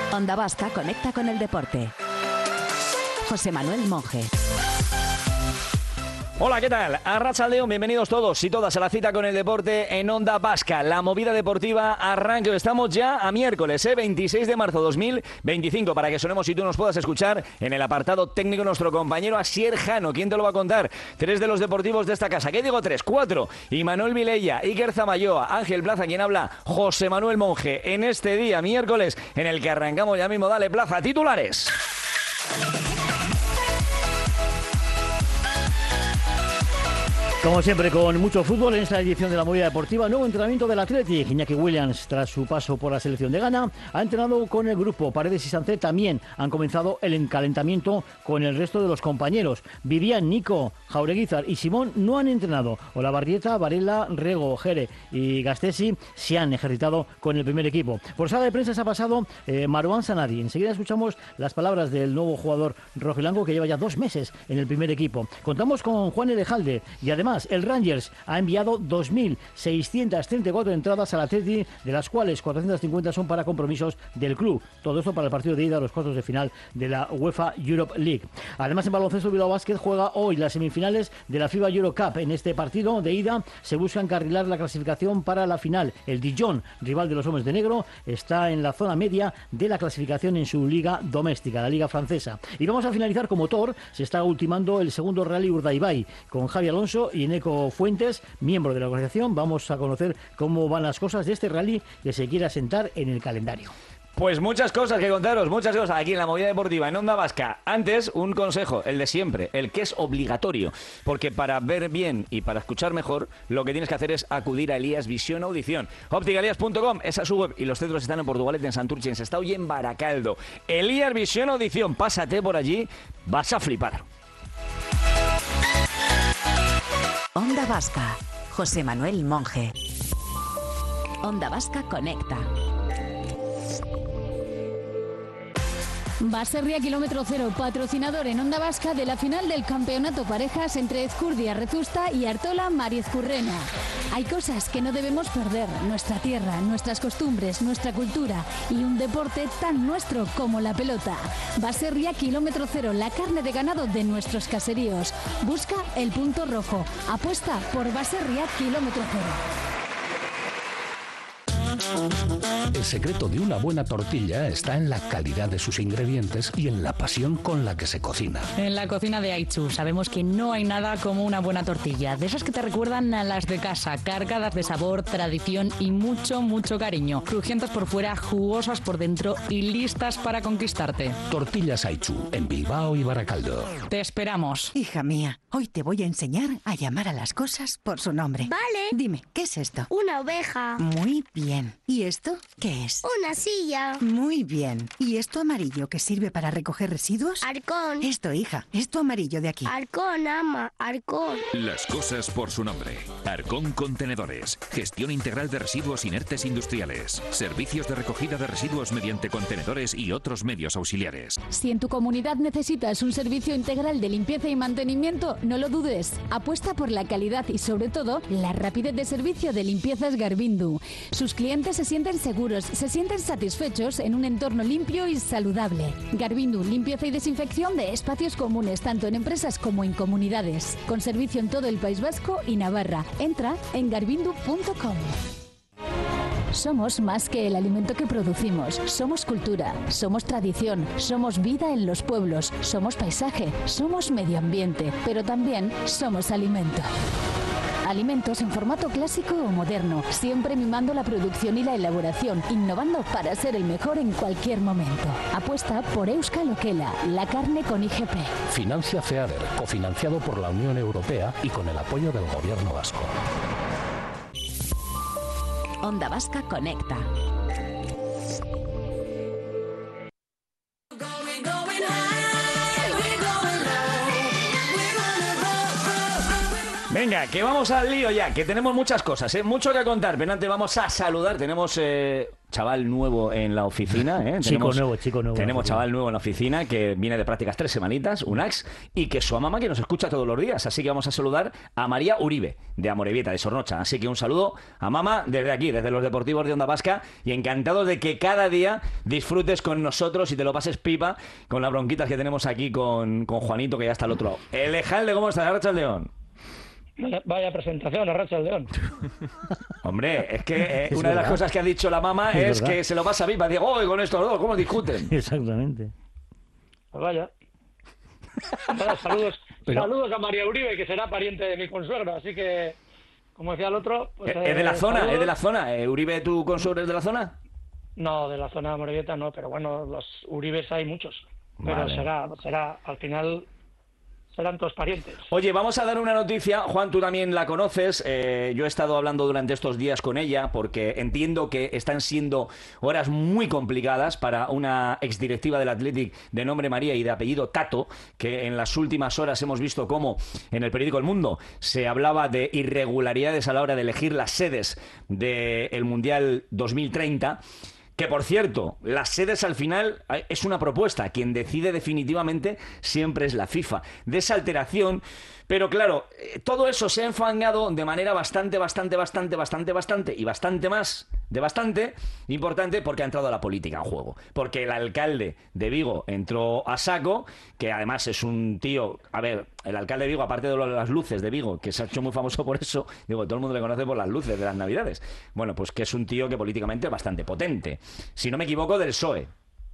Onda Vasca conecta con el deporte. José Manuel Monje. Hola, ¿qué tal? Arratsaldeon, bienvenidos todos y todas a la cita con el deporte en Onda Vasca. La movida deportiva arranca. Estamos ya a miércoles, 26 de marzo 2025, para que sonemos y tú nos puedas escuchar en el apartado técnico nuestro compañero Asier Jano. ¿Quién te lo va a contar? Tres de los deportivos de esta casa. ¿Qué digo tres? Cuatro. Imanol Vilella, Iker Zamayoa, Ángel Plaza, quien habla, José Manuel Monje. En este día, miércoles, en el que arrancamos ya mismo. Dale, Plaza, titulares. Como siempre, con mucho fútbol en esta edición de la movida deportiva. Nuevo entrenamiento del Athletic. Iñaki Williams, tras su paso por la selección de Ghana, ha entrenado con el grupo. Paredes y Sánchez también han comenzado el encalentamiento con el resto de los compañeros. Vivian, Nico, Jaureguizar y Simón no han entrenado. Olavarrieta, Varela, Rego, Jere y Gastesi se han ejercitado con el primer equipo. Por sala de prensa se ha pasado Marouane Sanadi. Enseguida escuchamos las palabras del nuevo jugador rojiblanco que lleva ya 2 meses en el primer equipo. Contamos con Juan Elejalde y además el Rangers ha enviado 2.634 entradas al Atleti, de las cuales 450 son para compromisos del club. Todo esto para el partido de ida a los cuartos de final de la UEFA Europe League. Además, en baloncesto, Bilbao Basket juega hoy las semifinales de la FIBA Eurocup. En este partido de ida se busca encarrilar la clasificación para la final. El Dijon, rival de los hombres de negro, está en la zona media de la clasificación en su liga doméstica, la liga francesa. Y vamos a finalizar con motor. Se está ultimando el segundo Rally Urdaibai con Javi Alonso y Eneco Fuentes, miembro de la organización. Vamos a conocer cómo van las cosas de este rally que se quiere asentar en el calendario. Pues muchas cosas que contaros, muchas cosas aquí en la movida deportiva, en Onda Vasca. Antes, un consejo, el de siempre, el que es obligatorio, porque para ver bien y para escuchar mejor, lo que tienes que hacer es acudir a Elías Visión Audición. Opticalias.com, esa es su web, y los centros están en Portugalete, en Santurce, en Sestao y en Baracaldo. Elías Visión Audición, pásate por allí, vas a flipar. Onda Vasca, José Manuel Monje. Onda Vasca conecta. Baserria Kilómetro Cero, patrocinador en Onda Vasca de la final del campeonato parejas entre Ezcurdia Rezusta y Artola Mariezcurrena. Hay cosas que no debemos perder: nuestra tierra, nuestras costumbres, nuestra cultura y un deporte tan nuestro como la pelota. Baserria Kilómetro Cero, la carne de ganado de nuestros caseríos. Busca el punto rojo. Apuesta por Baserria Kilómetro Cero. El secreto de una buena tortilla está en la calidad de sus ingredientes y en la pasión con la que se cocina. En la cocina de Aichu sabemos que no hay nada como una buena tortilla, de esas que te recuerdan a las de casa, cargadas de sabor, tradición y mucho, mucho cariño. Crujientes por fuera, jugosas por dentro y listas para conquistarte. Tortillas Aichu, en Bilbao y Baracaldo. Te esperamos. Hija mía, hoy te voy a enseñar a llamar a las cosas por su nombre. Vale. Dime, ¿qué es esto? Una oveja. Muy bien. ¿Y esto qué es? Una silla. Muy bien. ¿Y esto amarillo que sirve para recoger residuos? Arcón. Esto, hija. Esto amarillo de aquí. Arcón, ama. Arcón. Las cosas por su nombre. Arcón Contenedores. Gestión integral de residuos inertes industriales. Servicios de recogida de residuos mediante contenedores y otros medios auxiliares. Si en tu comunidad necesitas un servicio integral de limpieza y mantenimiento, no lo dudes. Apuesta por la calidad y, sobre todo, la rapidez de servicio de Limpiezas Garbindu. Sus clientes se sienten seguros, se sienten satisfechos en un entorno limpio y saludable. Garbindu, limpieza y desinfección de espacios comunes, tanto en empresas como en comunidades. Con servicio en todo el País Vasco y Navarra. Entra en garbindu.com. Somos más que el alimento que producimos. Somos cultura, somos tradición, somos vida en los pueblos, somos paisaje, somos medio ambiente, pero también somos alimento. Alimentos en formato clásico o moderno, siempre mimando la producción y la elaboración, innovando para ser el mejor en cualquier momento. Apuesta por Euskal Okela, la carne con IGP. Financia FEADER, cofinanciado por la Unión Europea y con el apoyo del Gobierno vasco. Onda Vasca conecta. Venga, que vamos al lío ya, que tenemos muchas cosas, mucho que contar. Pero antes vamos a saludar. Tenemos chaval nuevo en la oficina. Chico nuevo. Tenemos chaval nuevo en la oficina que viene de prácticas 3 semanitas, Unax, y que su mamá que nos escucha todos los días. Así que vamos a saludar a María Uribe, de Amorebieta, de Sornocha. Así que un saludo a mamá desde aquí, desde los deportivos de Onda Vasca, y encantados de que cada día disfrutes con nosotros y te lo pases pipa con las bronquitas que tenemos aquí con Juanito, que ya está al otro lado. Elejalde, ¿cómo estás? Arratsaldeon. Vaya presentación, Arratsaldeon. Hombre, es que una de las cosas que ha dicho la mamá es que se lo pasa pipa. Digo, ¡oh, con estos dos, cómo discuten! Exactamente. Pues vaya. Saludos a María Uribe, que será pariente de mi consuegra, así que, como decía el otro... Pues, ¿Es de la zona? saludos. ¿Es de la zona? ¿Uribe, tu consuegra, es de la zona? No, de la zona de Amorebieta no, pero bueno, los Uribes hay muchos. Pero vale. será, al final... serán todos parientes. Oye, vamos a dar una noticia. Juan, tú también la conoces. Yo he estado hablando durante estos días con ella porque entiendo que están siendo horas muy complicadas para una exdirectiva del Athletic de nombre María y de apellido Tato, que en las últimas horas hemos visto cómo en el periódico El Mundo se hablaba de irregularidades a la hora de elegir las sedes del Mundial 2030. Que, por cierto, las sedes al final es una propuesta. Quien decide definitivamente siempre es la FIFA. De esa alteración... Pero claro, todo eso se ha enfangado de manera bastante importante porque ha entrado la política en juego. Porque el alcalde de Vigo entró a saco, que además es un tío... A ver, el alcalde de Vigo, aparte de las luces de Vigo, que se ha hecho muy famoso por eso, digo, todo el mundo le conoce por las luces de las Navidades. Bueno, pues que es un tío que políticamente es bastante potente. Si no me equivoco, del PSOE.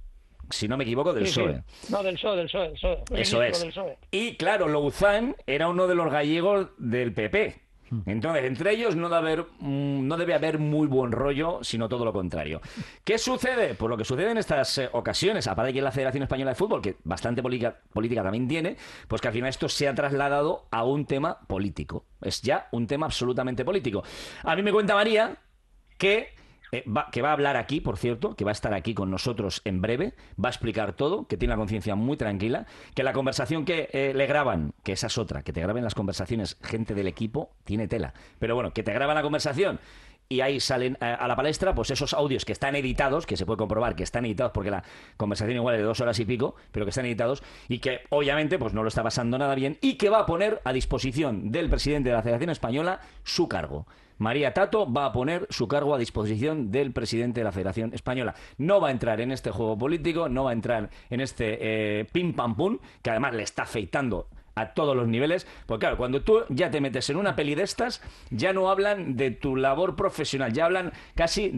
PSOE. No, del PSOE. Eso es. Del PSOE. Y claro, Louzán era uno de los gallegos del PP. Entonces, entre ellos no debe haber muy buen rollo, sino todo lo contrario. ¿Qué sucede? Pues lo que sucede en estas ocasiones, aparte de que la Federación Española de Fútbol, que bastante política también tiene, pues que al final esto se ha trasladado a un tema político. Es ya un tema absolutamente político. A mí me cuenta María que va a hablar aquí, por cierto, que va a estar aquí con nosotros en breve, va a explicar todo, que tiene la conciencia muy tranquila, que la conversación que le graban, que esa es otra, que te graben las conversaciones gente del equipo, tiene tela. Pero bueno, que te graban la conversación y ahí salen a la palestra pues esos audios que están editados, que se puede comprobar que están editados porque la conversación igual es de 2 horas y pico, pero que están editados y que obviamente pues no lo está pasando nada bien y que va a poner a disposición del presidente de la Federación Española su cargo. María Tato va a poner su cargo a disposición del presidente de la Federación Española. No va a entrar en este juego político, no va a entrar en este pim pam pum, que además le está afeitando a todos los niveles, porque claro, cuando tú ya te metes en una peli de estas, ya no hablan de tu labor profesional, ya hablan casi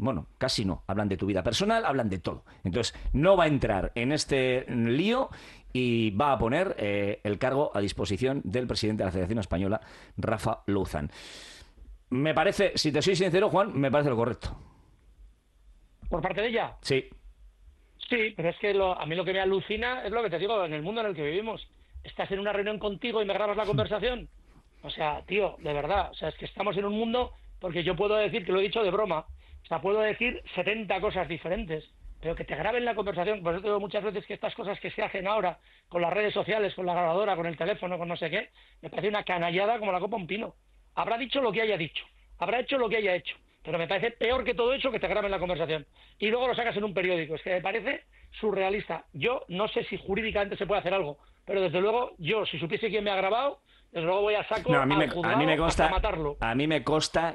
no, hablan de tu vida personal, hablan de todo. Entonces, no va a entrar en este lío y va a poner el cargo a disposición del presidente de la Federación Española, Rafa Louzán. Me parece, si te soy sincero, Juan, me parece lo correcto. ¿Por parte de ella? Sí. Sí, pero es que a mí lo que me alucina es lo que te digo, en el mundo en el que vivimos. Estás en una reunión contigo y me grabas la conversación. O sea, tío, de verdad, o sea, es que estamos en un mundo, porque yo puedo decir, que lo he dicho de broma, o sea, puedo decir 70 cosas diferentes, pero que te graben la conversación. Por eso te digo muchas veces que estas cosas que se hacen ahora con las redes sociales, con la grabadora, con el teléfono, con no sé qué, me parece una canallada como la copa un pino. Habrá dicho lo que haya dicho, habrá hecho lo que haya hecho, pero me parece peor que todo eso que te graben la conversación y luego lo sacas en un periódico. Es que me parece surrealista. Yo no sé si jurídicamente se puede hacer algo, pero desde luego yo, si supiese quién me ha grabado, desde luego voy a saco al juzgado hasta matarlo. A mí me consta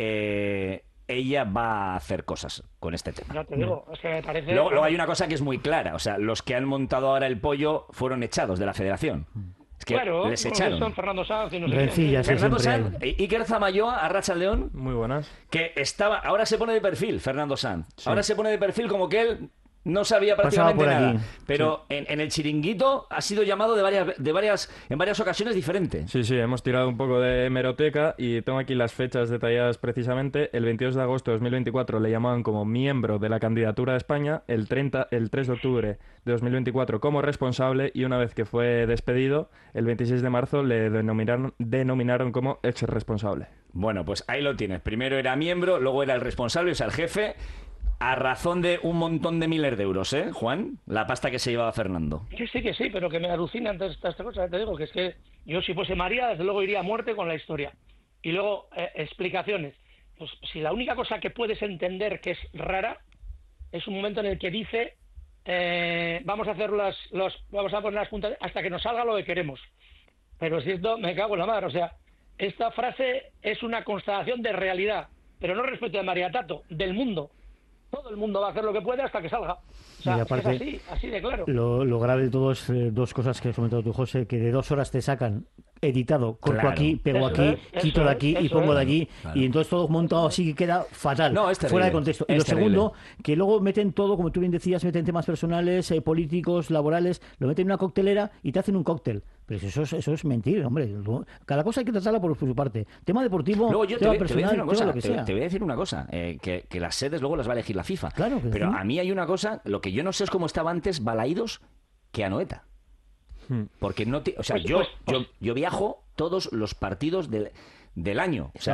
que ella va a hacer cosas con este tema. Ya te digo, es que me parece... Luego hay una cosa que es muy clara, o sea, los que han montado ahora el pollo fueron echados de la federación. Es que claro, les echaron. Son Fernando Sanz y no sé Rencillas, qué. Fernando Sanz, Iker Zamayoa, Arratsaldeon. Muy buenas. Que ahora se pone de perfil, Fernando Sanz. Sí. Ahora se pone de perfil como que él no sabía prácticamente nada. Pero sí. en el chiringuito ha sido llamado en varias ocasiones diferentes. Sí, hemos tirado un poco de hemeroteca y tengo aquí las fechas detalladas precisamente. El 22 de agosto de 2024 le llamaban como miembro de la candidatura de España, el 3 de octubre de 2024 como responsable y una vez que fue despedido, el 26 de marzo le denominaron como ex responsable. Bueno, pues ahí lo tienes. Primero era miembro, luego era el responsable, o sea, el jefe. A razón de un montón de miles de euros, ¿eh, Juan? La pasta que se llevaba Fernando. Que sí, pero que me alucinan todas estas cosas. Te digo que es que yo, si fuese María, desde luego iría a muerte con la historia. Y luego, explicaciones. Pues si la única cosa que puedes entender que es rara es un momento en el que dice vamos a hacer vamos a poner las puntas hasta que nos salga lo que queremos. Pero si esto, me cago en la madre. O sea, esta frase es una constatación de realidad, pero no respecto de María Tato, del mundo. Todo el mundo va a hacer lo que puede hasta que salga. O sea, aparte, es así de claro. Lo grave de todo es dos cosas que has comentado tú, José, que de 2 horas te sacan editado, corto aquí, pego aquí, quito de aquí y pongo de allí, y entonces todo montado así que queda fatal, fuera de contexto. Y lo segundo, que luego meten todo, como tú bien decías, meten temas personales, políticos, laborales, lo meten en una coctelera y te hacen un cóctel. Pero eso es mentir, hombre. Cada cosa hay que tratarla por su parte. Tema deportivo, luego yo tema personal, todo lo que sea. Te voy a decir una cosa, que las sedes luego las va a elegir la FIFA. Claro que pero sí. A mí hay una cosa, lo que yo no sé es cómo estaba antes Balaídos que Anoeta. Porque no yo viajo todos los partidos del año. O sea,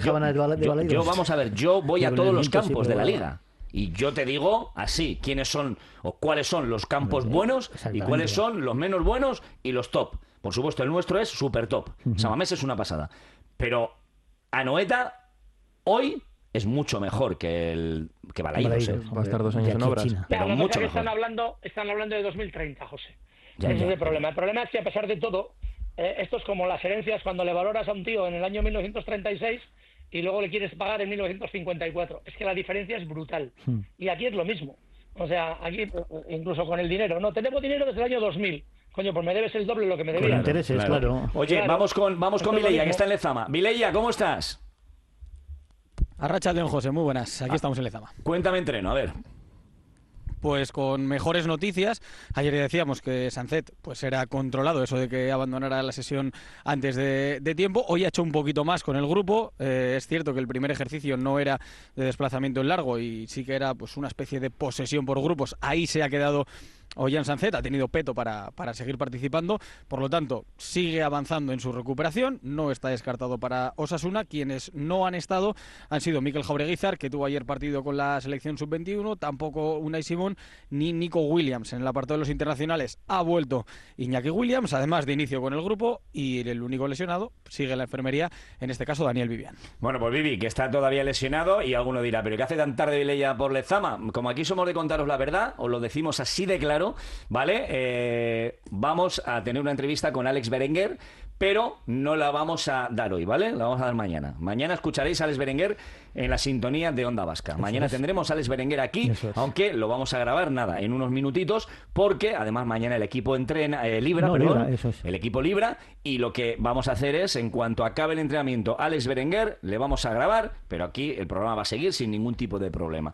yo vamos a ver, yo voy a todos los campos de la liga. Y yo te digo así, quiénes son o cuáles son los campos buenos y cuáles son los menos buenos y los top. Por supuesto, el nuestro es súper top. Samamés es una pasada. Pero Anoeta hoy es mucho mejor que Balaídos. Va a estar 2 años en obras. Pero mucho mejor. Están hablando de 2030, José. Ese es el problema. El problema es que, a pesar de todo, esto es como las herencias cuando le valoras a un tío en el año 1936 y luego le quieres pagar en 1954. Es que la diferencia es brutal. Y aquí es lo mismo. O sea, aquí, incluso con el dinero. No, tenemos dinero desde el año 2000. Coño, pues me debes el doble de lo que me debías. Con intereses, claro. Oye, vamos con Vileya, que está en Lezama. Vileya, ¿cómo estás? Arratsaldeon, José, muy buenas. Aquí estamos en Lezama. Cuéntame entreno, a ver. Pues con mejores noticias. Ayer ya decíamos que Sancet pues era controlado, eso de que abandonara la sesión antes de tiempo. Hoy ha hecho un poquito más con el grupo. Es cierto que el primer ejercicio no era de desplazamiento en largo y sí que era pues una especie de posesión por grupos. Ahí se ha quedado Ollán Sancet, ha tenido peto para seguir participando, por lo tanto sigue avanzando en su recuperación, no está descartado para Osasuna. Quienes no han estado han sido Mikel Jaureguizar, que tuvo ayer partido con la selección sub-21, tampoco Unai Simón ni Nico Williams. En el apartado de los internacionales ha vuelto Iñaki Williams, además de inicio con el grupo, y el único lesionado sigue en la enfermería, en este caso Daniel Vivian. Bueno, pues Vivi, que está todavía lesionado, y alguno dirá, ¿pero qué hace tan tarde Vileya por Lezama? Como aquí somos de contaros la verdad, os lo decimos así de claro, ¿vale? Vamos a tener una entrevista con Alex Berenguer, pero no la vamos a dar hoy, ¿vale? La vamos a dar mañana. Mañana escucharéis a Alex Berenguer en la sintonía de Onda Vasca. Mañana tendremos a Alex Berenguer aquí, aunque lo vamos a grabar, nada, en unos minutitos, porque además mañana el equipo libra, el equipo libra, y lo que vamos a hacer es, en cuanto acabe el entrenamiento, Alex Berenguer, le vamos a grabar, pero aquí el programa va a seguir sin ningún tipo de problema.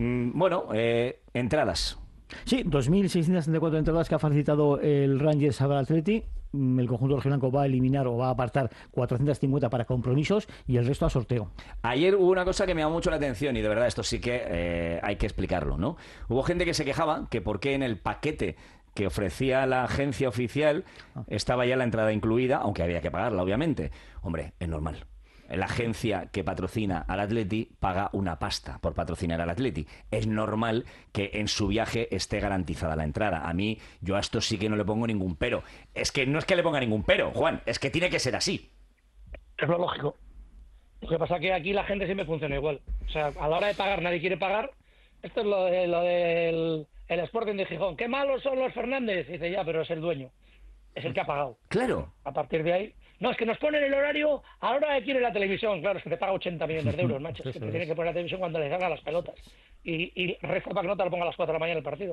Entradas. Sí, 2.634 entradas que ha facilitado el Rangers al Atleti. El conjunto rojiblanco va a eliminar o va a apartar 450 para compromisos y el resto a sorteo. Ayer hubo una cosa que me llamó mucho la atención, y de verdad esto sí que hay que explicarlo, ¿no? Hubo gente que se quejaba que por qué en el paquete que ofrecía la agencia oficial estaba ya la entrada incluida, aunque había que pagarla, obviamente. Hombre, es normal. La agencia que patrocina al Atleti paga una pasta por patrocinar al Atleti. Es normal que en su viaje esté garantizada la entrada. Yo a esto sí que no le pongo ningún pero. Es que no es que le ponga ningún pero, Juan, es que tiene que ser así. Es lo lógico. Lo que pasa es que aquí la gente siempre funciona igual. O sea, a la hora de pagar nadie quiere pagar. Esto es lo del el Sporting de Gijón. ¡Qué malos son los Fernández! Y dice, ya, pero es el dueño. Es el que ha pagado. Claro. A partir de ahí... No, es que nos ponen el horario a la hora de quiere la televisión. Claro, es que te paga 80 millones de euros, macho. Es que te tiene que poner la televisión cuando le salgan las pelotas. Y reza para que no te lo ponga a las 4 de la mañana el partido.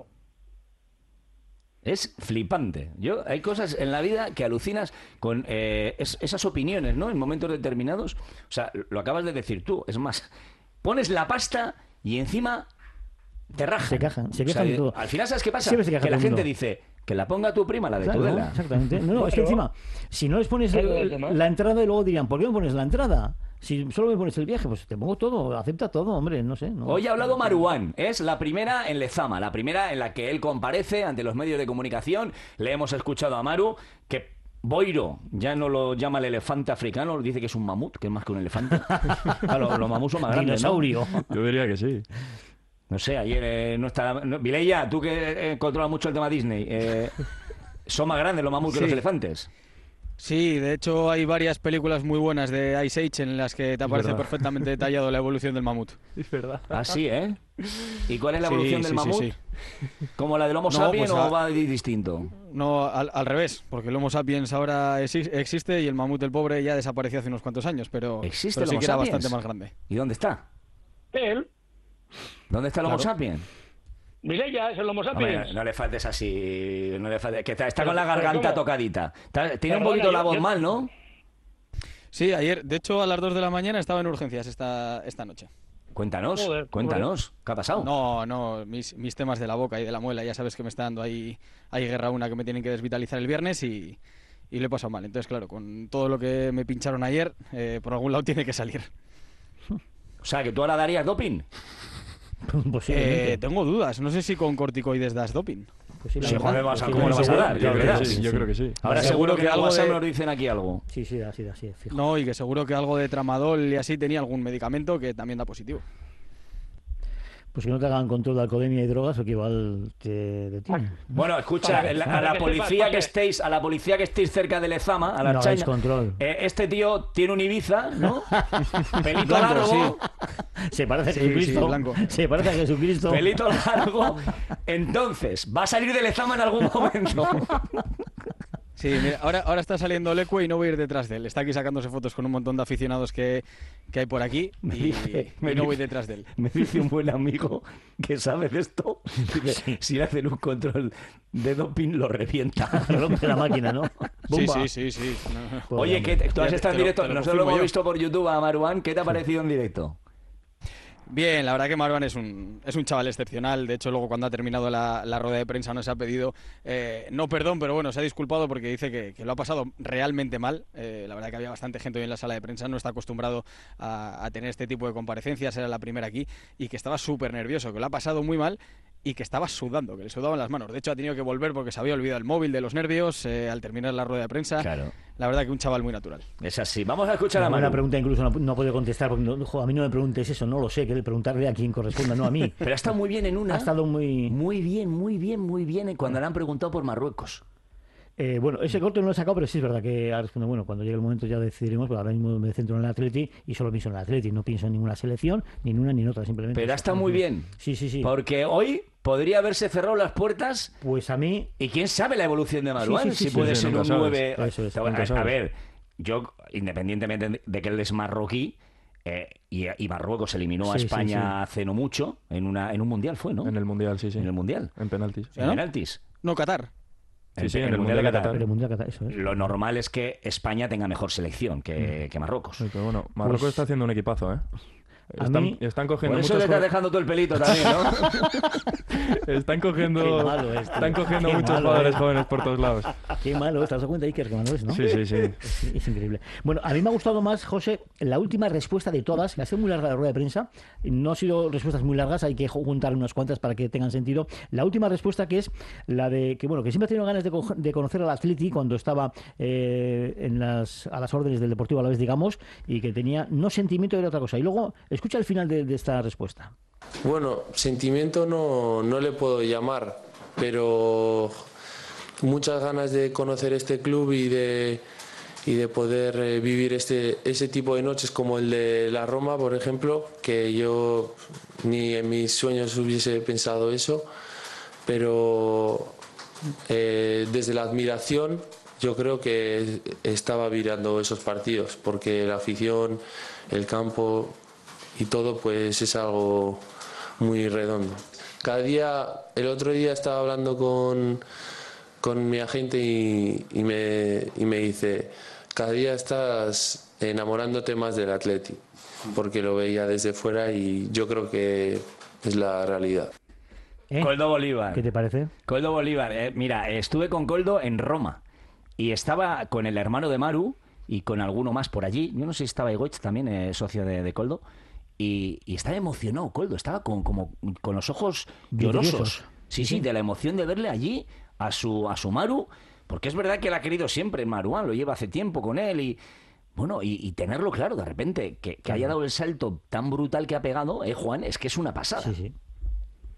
Es flipante. Hay cosas en la vida que alucinas con esas opiniones, ¿no? En momentos determinados. O sea, lo acabas de decir tú. Es más, pones la pasta y encima te rajan. Se quejan de todo. Al final, ¿sabes qué pasa? Que la gente dice... Que la ponga tu prima, la de Tudela. Exactamente. No, es que encima, si no les pones la entrada, y luego dirían, ¿por qué me pones la entrada? Si solo me pones el viaje, pues te pongo todo, acepta todo, hombre, no sé. No. Hoy ha hablado Marouane, es la primera en Lezama, la primera en la que él comparece ante los medios de comunicación. Le hemos escuchado a Maru, que Boiro ya no lo llama el elefante africano, dice que es un mamut, que es más que un elefante. Claro, los mamuts son más grandes, dinosaurio. ¿No? Yo diría que sí. No sé, ayer no está... Vileya, tú que controlas mucho el tema Disney, ¿son más grandes los mamuts que los elefantes? Sí, de hecho hay varias películas muy buenas de Ice Age en las que te aparece perfectamente detallado la evolución del mamut. Es verdad. Ah, sí, ¿eh? ¿Y cuál es la evolución del mamut? Sí. ¿Como la del Homo sapiens o va distinto? No, al revés, porque el Homo sapiens ahora existe y el mamut, el pobre, ya desapareció hace unos cuantos años, pero ¿Existe pero el sí Homo que era sapiens? bastante más grande. ¿Y dónde está? Él. ¿Dónde está el Homo Claro. sapiens? Mireia es el Homo sapiens. Hombre, no le faltes así, no le faltes, que está con la pero garganta ¿cómo? tocadita. Tiene un Perdona, poquito la yo- voz yo- mal, ¿no? Sí, ayer, de hecho a las 2 de la mañana estaba en urgencias esta noche. Cuéntanos, Joder, cuéntanos, ¿qué ha pasado? No, mis temas de la boca y de la muela, ya sabes que me está dando ahí guerra una que me tienen que desvitalizar el viernes y lo he pasado mal. Entonces, claro, con todo lo que me pincharon ayer, por algún lado tiene que salir. O sea, que tú ahora darías doping. Posiblemente. Tengo dudas, no sé si con corticoides das doping. Sí, joder, ¿cómo lo vas a dar? Yo ¿De creo que verdad? sí, yo creo que sí. Ahora seguro que en el WhatsApp nos dicen aquí algo. Sí, así, fijo. No, y que seguro que algo de tramadol y así tenía algún medicamento que también da positivo. Pues que no te hagan control de alcoholemia y drogas o que igual te detienen. Bueno, escucha, a la policía que estéis cerca de Lezama, a la No Archaina, hagáis control. este tío tiene un Ibiza, ¿no? Pelito Blanco, largo, Se parece a Sí, Jesucristo. sí, blanco. Se parece a Jesucristo. pelito largo. Entonces, va a salir de Lezama en algún momento. Sí, mira, ahora está saliendo Leque y no voy a ir detrás de él. Está aquí sacándose fotos con un montón de aficionados que hay por aquí y no voy detrás de él. Me dice un buen amigo que sabe de esto, dice, si le hacen un control de doping lo revienta. Rompe la máquina, ¿no? Sí, Bomba. sí. No. Oye, que tú has Ya estado en te lo- directo, te lo nosotros lo confirmo hemos yo. visto por YouTube a Maruán, ¿qué te ha parecido en directo? Bien, la verdad que Marwan es un chaval excepcional. De hecho, luego cuando ha terminado la rueda de prensa nos ha pedido, no perdón, pero bueno, se ha disculpado porque dice que lo ha pasado realmente mal. La verdad que había bastante gente hoy en la sala de prensa, no está acostumbrado a tener este tipo de comparecencias, era la primera aquí, y que estaba súper nervioso, que lo ha pasado muy mal y que estaba sudando, que le sudaban las manos. De hecho, ha tenido que volver porque se había olvidado el móvil de los nervios al terminar la rueda de prensa. Claro. La verdad que un chaval muy natural. Es así. Vamos a escuchar a Una Manu. pregunta incluso no puedo contestar porque a mí no me preguntes eso, no lo sé, que preguntarle a quien corresponda, no a mí. Pero ha estado muy bien en una. Ha estado muy... Muy bien cuando le han preguntado por Marruecos. Bueno, ese corte no lo he sacado, pero sí es verdad que ha respondido, bueno, cuando llegue el momento ya decidiremos, pero ahora mismo me centro en el Atleti y solo pienso en el Atleti, no pienso en ninguna selección, ni en una ni en otra, simplemente. Pero ha estado muy bien. Sí. Porque hoy podría haberse cerrado las puertas. Pues a mí... Y quién sabe la evolución de Maruán, Sí, si puede sí, ser nunca un sabes. 9. Eso es, nunca A sabes. ver, yo, independientemente de que él es marroquí, y Marruecos eliminó a Sí, España hace no mucho, en un mundial fue, ¿no? En el Mundial, sí. En el mundial. En penaltis. En penaltis. No, Qatar. Sí, en el mundial de Qatar. Pero el Mundial Qatar, eso es. Lo normal es que España tenga mejor selección que Marruecos. Sí, pero bueno, Marruecos Pues- está haciendo un equipazo, ¿eh? A mí- Están Por cogiendo eso le muchos estás dejando todo el pelito también, ¿no? Están cogiendo, Qué malo es, tío. están cogiendo Qué muchos malo jugadores es. jóvenes por todos lados. Qué malo, ¿te has dado cuenta, Iker, que malo es, no? Sí. Es increíble. Bueno, a mí me ha gustado más, José, la última respuesta de todas, que ha sido muy larga la rueda de prensa, no han sido respuestas muy largas, hay que juntar unas cuantas para que tengan sentido. La última respuesta que es la de que, bueno, que siempre ha tenido ganas de conocer al Atleti cuando estaba a las órdenes del Deportivo Alavés, digamos, y que tenía no sentimiento, era otra cosa. Y luego, escucha el final de esta respuesta. Bueno, sentimiento no le puedo llamar, pero muchas ganas de conocer este club y de poder vivir ese tipo de noches como el de la Roma, por ejemplo, que yo ni en mis sueños hubiese pensado eso, pero desde la admiración yo creo que estaba mirando esos partidos, porque la afición, el campo y todo pues es algo muy redondo. Cada día, el otro día estaba hablando con mi agente y me dice, cada día estás enamorándote más del Atleti, porque lo veía desde fuera y yo creo que es la realidad. Coldo Bolívar. ¿Qué te parece? Coldo Bolívar. Mira, estuve con Coldo en Roma y estaba con el hermano de Maru y con alguno más por allí. Yo no sé si estaba Egoitz también, socio de Coldo. Y estaba emocionado, Coldo. Estaba con los ojos llorosos. Sí, de la emoción de verle allí a su Maru. Porque es verdad que él ha querido siempre, Maruán, lo lleva hace tiempo con él y... Bueno, y tenerlo claro de repente, que haya dado el salto tan brutal que ha pegado, Juan, es que es una pasada. Sí.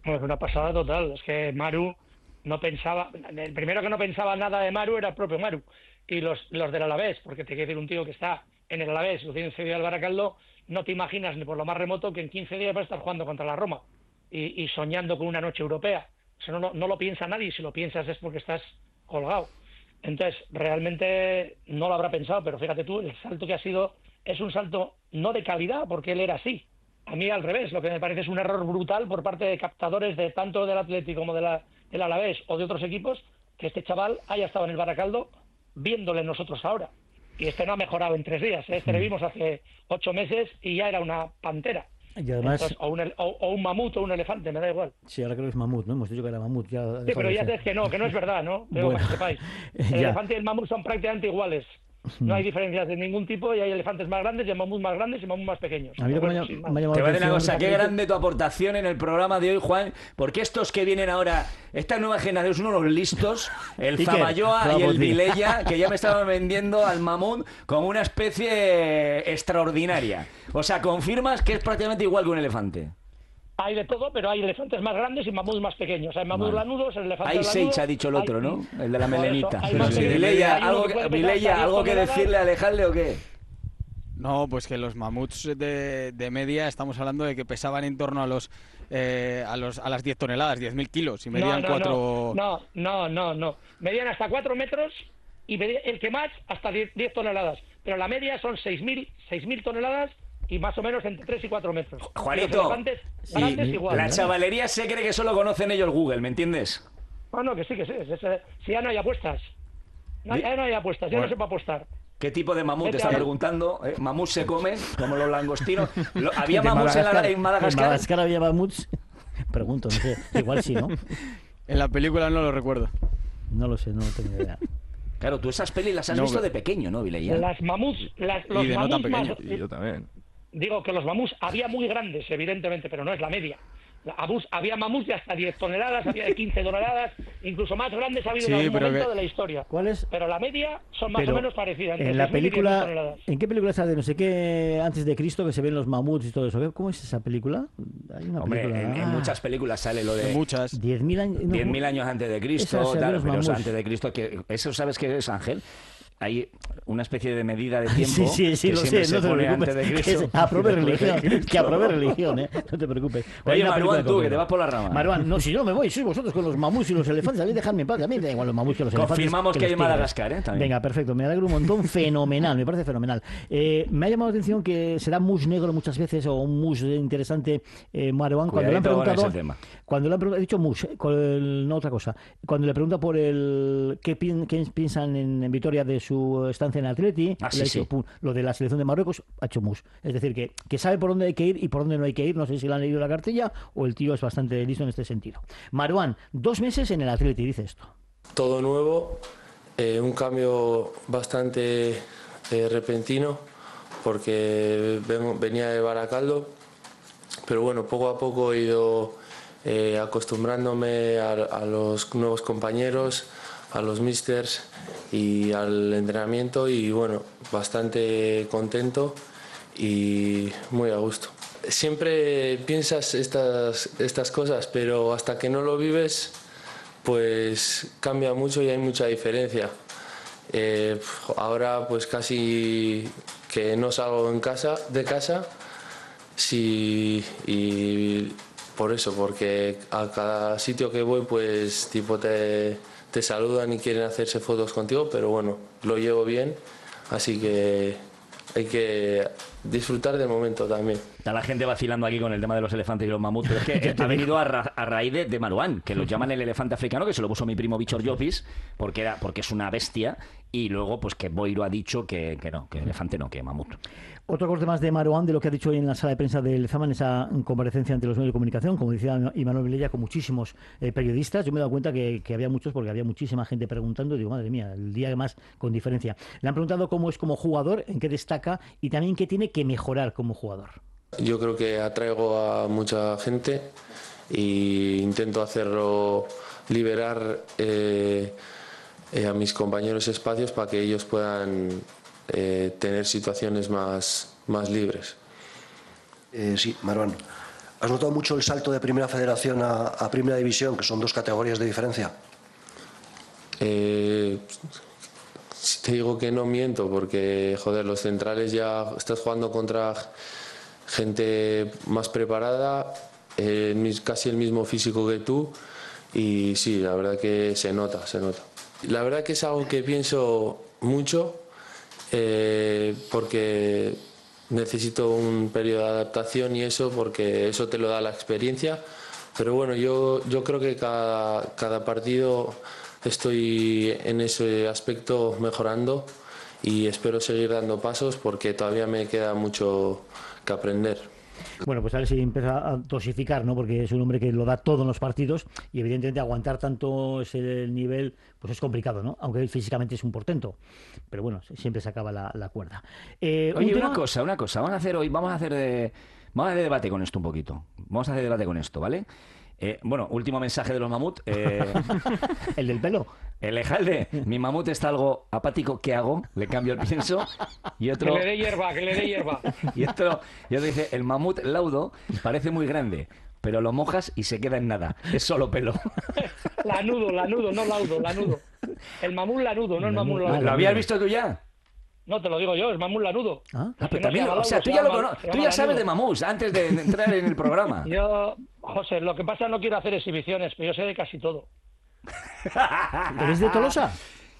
Bueno, es una pasada total. Es que Maru no pensaba... El primero que no pensaba nada de Maru era el propio Maru. Y los del Alavés, porque te quiere decir un tío que está en el Alavés, lo tiene cedido al Baracaldo, no te imaginas ni por lo más remoto que en 15 días va a estar jugando contra la Roma y soñando con una noche europea. Eso no lo piensa nadie, si lo piensas es porque estás colgado. Entonces, realmente no lo habrá pensado, pero fíjate tú, el salto que ha sido es un salto no de calidad, porque él era así. A mí al revés, lo que me parece es un error brutal por parte de captadores de tanto del Atlético como del Alavés o de otros equipos, que este chaval haya estado en el Baracaldo viéndole nosotros ahora. Y este no ha mejorado en 3 días. Este le vimos hace 8 meses y ya era una pantera. Y además... Entonces, o un mamut o un elefante, me da igual. Sí, ahora creo que es mamut, ¿no? Hemos dicho que era mamut. Ya sí, pero ya sabes que no es verdad, ¿no? Pero bueno, para que sepáis. El elefante y el mamut son prácticamente iguales. No hay diferencias de ningún tipo y hay elefantes más grandes y mamuts más grandes y mamuts más pequeños. A mí lo que me ha llamado te voy a decir una cosa, qué grande tu aportación en el programa de hoy, Juan, porque estos que vienen ahora, esta nueva generación son unos listos, el Zamayoa y el Vilella, que ya me estaban vendiendo al mamut como una especie extraordinaria. O sea, confirmas que es prácticamente igual que un elefante. Hay de todo, pero hay elefantes más grandes y mamuts más pequeños. Hay mamuts lanudos, el elefante lanudo... Hay Seicha, ha dicho el otro, ¿no? El de la melenita. Vilella, ¿algo que decirle, alejarle o qué? No, pues que los mamuts de media, estamos hablando de que pesaban en torno a las 10 toneladas, 10.000 kilos, y medían 4... No. Medían hasta 4 metros y el que más hasta 10 toneladas. Pero la media son 6.000 toneladas y más o menos entre 3 y 4 metros. Juanito, la chavalería se cree que solo conocen ellos Google, ¿me entiendes? No, que sí. Si ya no hay apuestas. Ya no hay apuestas, ya no se puede apostar. ¿Qué tipo de mamut te está preguntando? ¿Mamut se come? Como los langostinos. ¿Había mamuts en Madagascar? En Madagascar había mamuts. Pregunto, no sé. Igual sí, ¿no? En la película no lo recuerdo. No lo sé, no tengo idea. Claro, tú esas pelis las has visto de pequeño, ¿no, Vilella? Las mamuts... y de no tan pequeño, y yo también. Digo que los mamuts había muy grandes, evidentemente, pero no es la media. Había mamuts de hasta 10 toneladas, había de 15 toneladas, incluso más grandes ha habido en algún momento de la historia. ¿Cuál es? Pero la media son más o menos parecidas. En la película, ¿en qué película sale? No sé qué, antes de Cristo, que se ven los mamuts y todo eso. ¿Cómo es esa película? Hay una película. En muchas películas sale lo de... Muchas. 10.000 años... 10.000 años antes de Cristo, pero antes de Cristo, que eso ¿sabes qué es, Ángel? Hay una especie de medida de tiempo sí, lo sé, no te preocupes. Aprobé religión, no te preocupes. Oye, Maruán, tú, que te vas por la rama. Maruán, no, si yo no me voy, sois vosotros con los mamuts y los elefantes, a mí dejadme en paz, a mí da igual los mamuts que los elefantes. Confirmamos que hay en Madagascar, también. Venga, perfecto, me alegro un montón, fenomenal, me parece fenomenal. Me ha llamado la atención que será mus negro muchas veces, o un mus interesante, Maruán, cuando le han preguntado... Cuando le han preguntado, he dicho mus, no otra cosa, cuando le pregunta por el qué piensan en Vitoria de su estancia en Atleti, lo de la selección de Marruecos, ha hecho mus. Es decir, que sabe por dónde hay que ir y por dónde no hay que ir. No sé si le han leído la cartilla o el tío es bastante listo en este sentido. Maruán, 2 meses en el Atleti, dice esto. Todo nuevo, un cambio bastante repentino, porque venía de Baracaldo, pero bueno, poco a poco he ido acostumbrándome a los nuevos compañeros, a los místers y al entrenamiento, y bueno, bastante contento y muy a gusto. Siempre piensas estas cosas, pero hasta que no lo vives, pues cambia mucho y hay mucha diferencia. Ahora pues casi que no salgo de casa, sí, y por eso, porque a cada sitio que voy pues tipo te saludan y quieren hacerse fotos contigo, pero bueno, lo llevo bien, así que hay que disfrutar del momento también. Está la gente vacilando aquí con el tema de los elefantes y los mamuts, pero es que ha venido a raíz de Maruán, que lo llaman el elefante africano, que se lo puso mi primo Bichor Llopis, porque es una bestia, y luego pues que Boiro ha dicho que no, que elefante no, que mamut. Otro corte más de Maruán, de lo que ha dicho hoy en la sala de prensa del Lezama, en esa comparecencia ante los medios de comunicación, como decía Imanol Vilella, con muchísimos periodistas. Yo me he dado cuenta que había muchos, porque había muchísima gente preguntando, y digo, madre mía, el día más con diferencia. Le han preguntado cómo es como jugador, en qué destaca y también qué tiene que mejorar como jugador. Yo creo que atraigo a mucha gente e intento hacerlo, liberar a mis compañeros espacios para que ellos puedan tener situaciones más libres. Sí, Maruán. ¿Has notado mucho el salto de Primera Federación a Primera División, que son 2 categorías de diferencia? Si te digo que no miento, porque joder, los centrales ya estás jugando contra gente más preparada, casi el mismo físico que tú, y sí, la verdad que se nota. La verdad que es algo que pienso mucho, porque necesito un periodo de adaptación y eso, porque eso te lo da la experiencia. Pero bueno, yo creo que cada partido estoy en ese aspecto mejorando y espero seguir dando pasos porque todavía me queda mucho que aprender. Bueno, pues a ver si empieza a dosificar, ¿no? Porque es un hombre que lo da todo en los partidos y evidentemente aguantar tanto ese nivel pues es complicado, ¿no? Aunque él físicamente es un portento. Pero bueno, siempre se acaba la cuerda. Oye, una cosa. Vamos a hacer debate con esto un poquito. Vamos a hacer debate con esto, ¿vale? Bueno, último mensaje de los mamut. ¿El del pelo? El Ejalde. Mi mamut está algo apático. ¿Qué hago? Le cambio el pienso. Y otro... Que le dé hierba. Y otro dice, el mamut laudo parece muy grande, pero lo mojas y se queda en nada. Es solo pelo. Lanudo, no laudo, lanudo. El mamut lanudo, no el mamut laudo. ¿Lo habías visto tú ya? No, te lo digo yo, es mamut lanudo. Pero también, o sea, tú ya sabes de mamús antes de entrar en el programa. Yo, José, lo que pasa no quiero hacer exhibiciones, pero yo sé de casi todo. ¿Eres de Tolosa?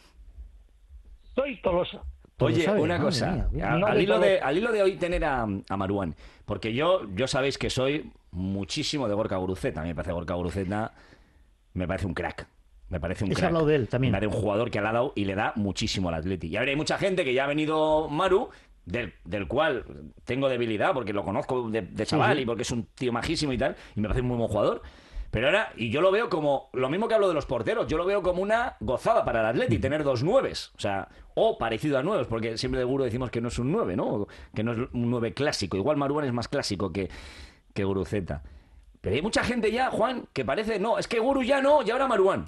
Soy Tolosa. Oye, una cosa, al hilo de hoy tener a Marouane, porque yo sabéis que soy muchísimo de Gorka Guruceta. A mí me parece Gorka Guruceta, me parece un crack. Me parece un crack. Has hablado de él también. Me parece un jugador que le ha dado y le da muchísimo al Atleti. Y ahora hay mucha gente que ya ha venido Maru, del cual tengo debilidad porque lo conozco de chaval y porque es un tío majísimo y tal, y me parece un muy buen jugador. Pero ahora, y yo lo veo como, lo mismo que hablo de los porteros, yo lo veo como una gozada para el Atleti, tener 2 nueves, o sea, o parecido a nueves, porque siempre de Guru decimos que no es un 9, ¿no? Que no es un 9 clásico. Igual Marouane es más clásico que Guruceta. Pero hay mucha gente ya, Juan, que parece, no, es que Guru ya no, y ahora Marouane.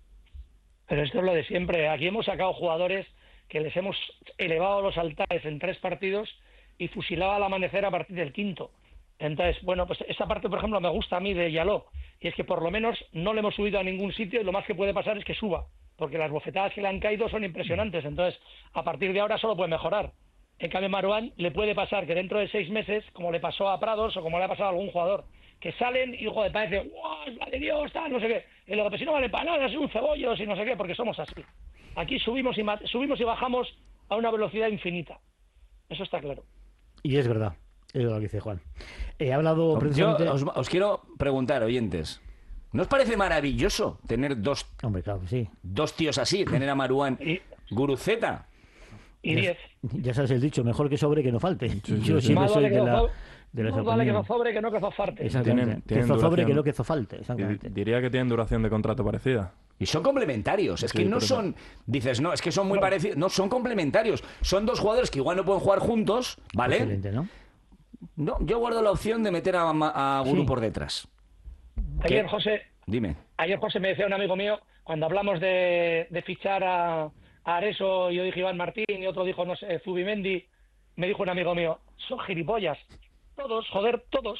Pero esto es lo de siempre. Aquí hemos sacado jugadores que les hemos elevado los altares en 3 partidos y fusilado al amanecer a partir del 5º. Entonces, bueno, pues esa parte, por ejemplo, me gusta a mí de Yaló. Y es que por lo menos no le hemos subido a ningún sitio y lo más que puede pasar es que suba. Porque las bofetadas que le han caído son impresionantes. Entonces, a partir de ahora solo puede mejorar. En cambio, Marouane le puede pasar que dentro de 6 meses, como le pasó a Prados o como le ha pasado a algún jugador, que salen y, joder, parece, ¡guau, la de Dios, tal, no sé qué! Y luego, pues si no vale para nada, es un cebollos y no sé qué, porque somos así. Aquí subimos y bajamos a una velocidad infinita. Eso está claro. Y es verdad, es lo que dice Juan. He hablado precisamente... Yo os quiero preguntar, oyentes, ¿no os parece maravilloso tener 2 Hombre, claro, sí. 2 tíos así, tener a Marouane y Guruceta? Y 10. Ya sabes el dicho, mejor que sobre que no falte. Yo siempre soy de la... No vale que no sobre, que no que falte. Exactamente. Que sobre, que no que falte. Exactamente. Diría que tienen duración de contrato parecida. Y son complementarios. Es que no son... Dices, no, es que son muy parecidos. No, son complementarios. Son 2 jugadores que igual no pueden jugar juntos, ¿vale? Excelente, ¿no? No, yo guardo la opción de meter a Guru por detrás. Ayer, José... Dime. Ayer, José, me decía un amigo mío, cuando hablamos de fichar a Areso, yo dije Iván Martín y otro dijo, no sé, Zubimendi, me dijo un amigo mío, son gilipollas. Todos, joder, todos.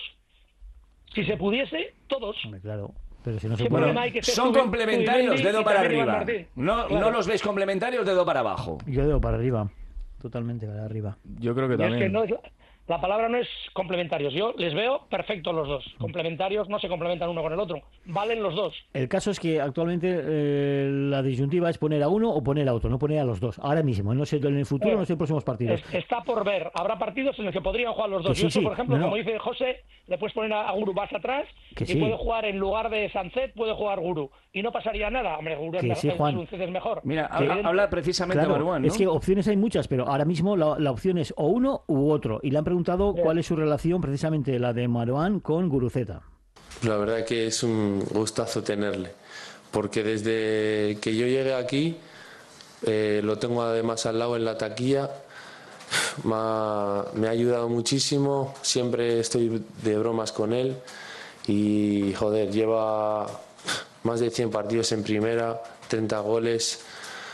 Si se pudiese, todos. Hombre, claro. Pero si no se puede... Son complementarios, dedo para arriba. No los veis complementarios, dedo para abajo. Yo dedo para arriba. Totalmente para arriba. Yo creo que también. Es que no es la palabra no es complementarios. Yo les veo perfectos los 2. Complementarios no se complementan uno con el otro. Valen los 2. El caso es que actualmente la disyuntiva es poner a uno o poner a otro, no poner a los 2. Ahora mismo, no sé en el futuro, no sé en próximos partidos. Está por ver. Habrá partidos en los que podrían jugar los 2. Sí, por ejemplo, como dice José, le puedes poner a Guru más atrás y puede jugar en lugar de Sancet, puede jugar Guru. Y no pasaría nada. Hombre, Guru Sancet es mejor. Mira, habla precisamente Marouane, ¿no? Es que opciones hay muchas, pero ahora mismo la opción es o uno u otro. Y le han preguntado cuál es su relación, precisamente la de Marouane con Guruceta. La verdad que es un gustazo tenerle, porque desde que yo llegué aquí, lo tengo además al lado en la taquilla, me ha ayudado muchísimo, siempre estoy de bromas con él y, joder, lleva más de 100 partidos en primera, 30 goles,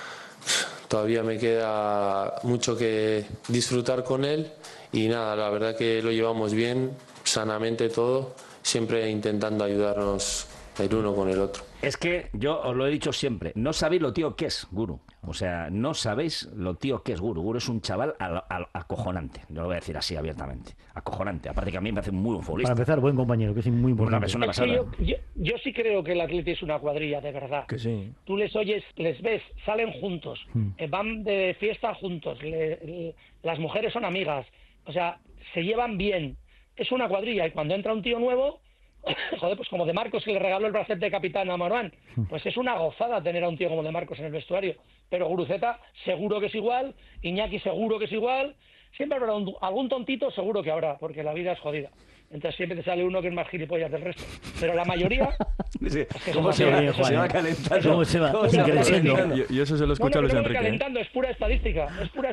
todavía me queda mucho que disfrutar con él. Y nada, la verdad que lo llevamos bien, sanamente todo, siempre intentando ayudarnos el uno con el otro. Es que yo os lo he dicho siempre, no sabéis lo tío que es Guru. O sea, no sabéis lo tío que es Guru. Guru es un chaval acojonante, yo lo voy a decir así abiertamente. Acojonante, aparte que a mí me hace muy buen futbolista. Para empezar, buen compañero, que es muy importante. Una persona pasada. Yo sí creo que el Atleti es una cuadrilla, de verdad. Que sí. Tú les oyes, les ves, salen juntos, van de fiesta juntos, las mujeres son amigas, o sea, se llevan bien. Es una cuadrilla y cuando entra un tío nuevo, joder, pues como De Marcos, que le regaló el bracete de capitán a Marouane, pues es una gozada tener a un tío como De Marcos en el vestuario. Pero Guruceta seguro que es igual, Iñaki seguro que es igual, siempre habrá algún tontito, seguro que habrá, porque la vida es jodida. Entonces siempre te sale uno que es más gilipollas del resto. Pero la mayoría... Sí. Es que ¿Cómo se va calentando? ¿Cómo se va creciendo? Yo eso se lo escucho a Luis Enrique. Calentando, es pura estadística.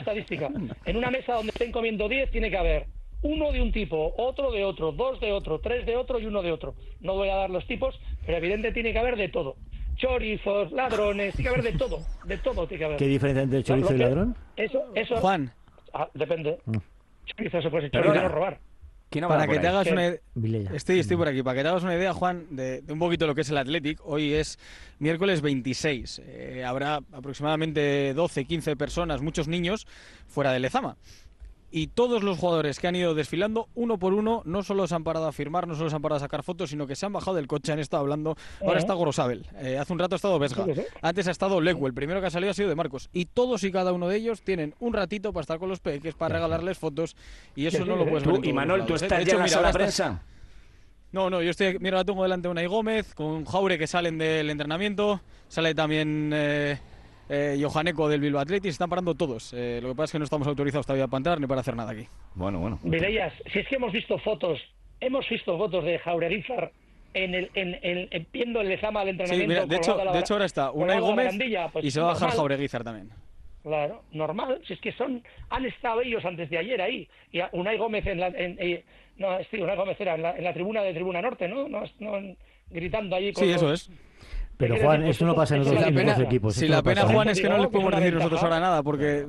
En una mesa donde estén comiendo 10 tiene que haber uno de un tipo, otro de otro, dos de otro, tres de otro y uno de otro. No voy a dar los tipos, pero evidente tiene que haber de todo. Chorizos, ladrones, tiene que haber de todo tiene que haber. ¿Qué diferencia entre chorizo y ladrón? Eso Juan. Depende. Chorizo se puede ser chorizo no robar. Para que te hagas una idea. Estoy por aquí. Para que te hagas una idea, Juan, de un poquito lo que es el Athletic. Hoy es miércoles 26. Habrá aproximadamente 12, 15 personas, muchos niños, fuera de Lezama. Y todos los jugadores que han ido desfilando, uno por uno, no solo se han parado a firmar, no solo se han parado a sacar fotos, sino que se han bajado del coche, han estado hablando. Ahora está Gorosabel, hace un rato ha estado Vesga, antes ha estado Lecu, el primero que ha salido ha sido De Marcos. Y todos y cada uno de ellos tienen un ratito para estar con los peques, para regalarles fotos, y eso no lo puedes ver. Y Manuel, ¿tú estás ya en la sala de prensa? No, yo estoy, mira, tengo delante Unai Gómez, con Jaure que salen del entrenamiento, sale también... Johaneco del Bilbao Athletic, se están parando todos. Lo que pasa es que no estamos autorizados todavía para entrar ni para hacer nada aquí. Bueno. Mireillas, si es que hemos visto fotos de Jaureguizar viendo el Lezama al entrenamiento. Sí, mira, de hecho ahora está Unai Gómez pues y se va a bajar Jaureguizar también. Claro, normal. Si es que han estado ellos antes de ayer ahí. Y Unai Gómez Unai Gómez era en la tribuna de Tribuna Norte, ¿no? Gritando allí con Sí, eso es. Pero Juan, esto no pasa en otros equipos. Si la pena, Juan, es que no les podemos decir nosotros ahora nada, porque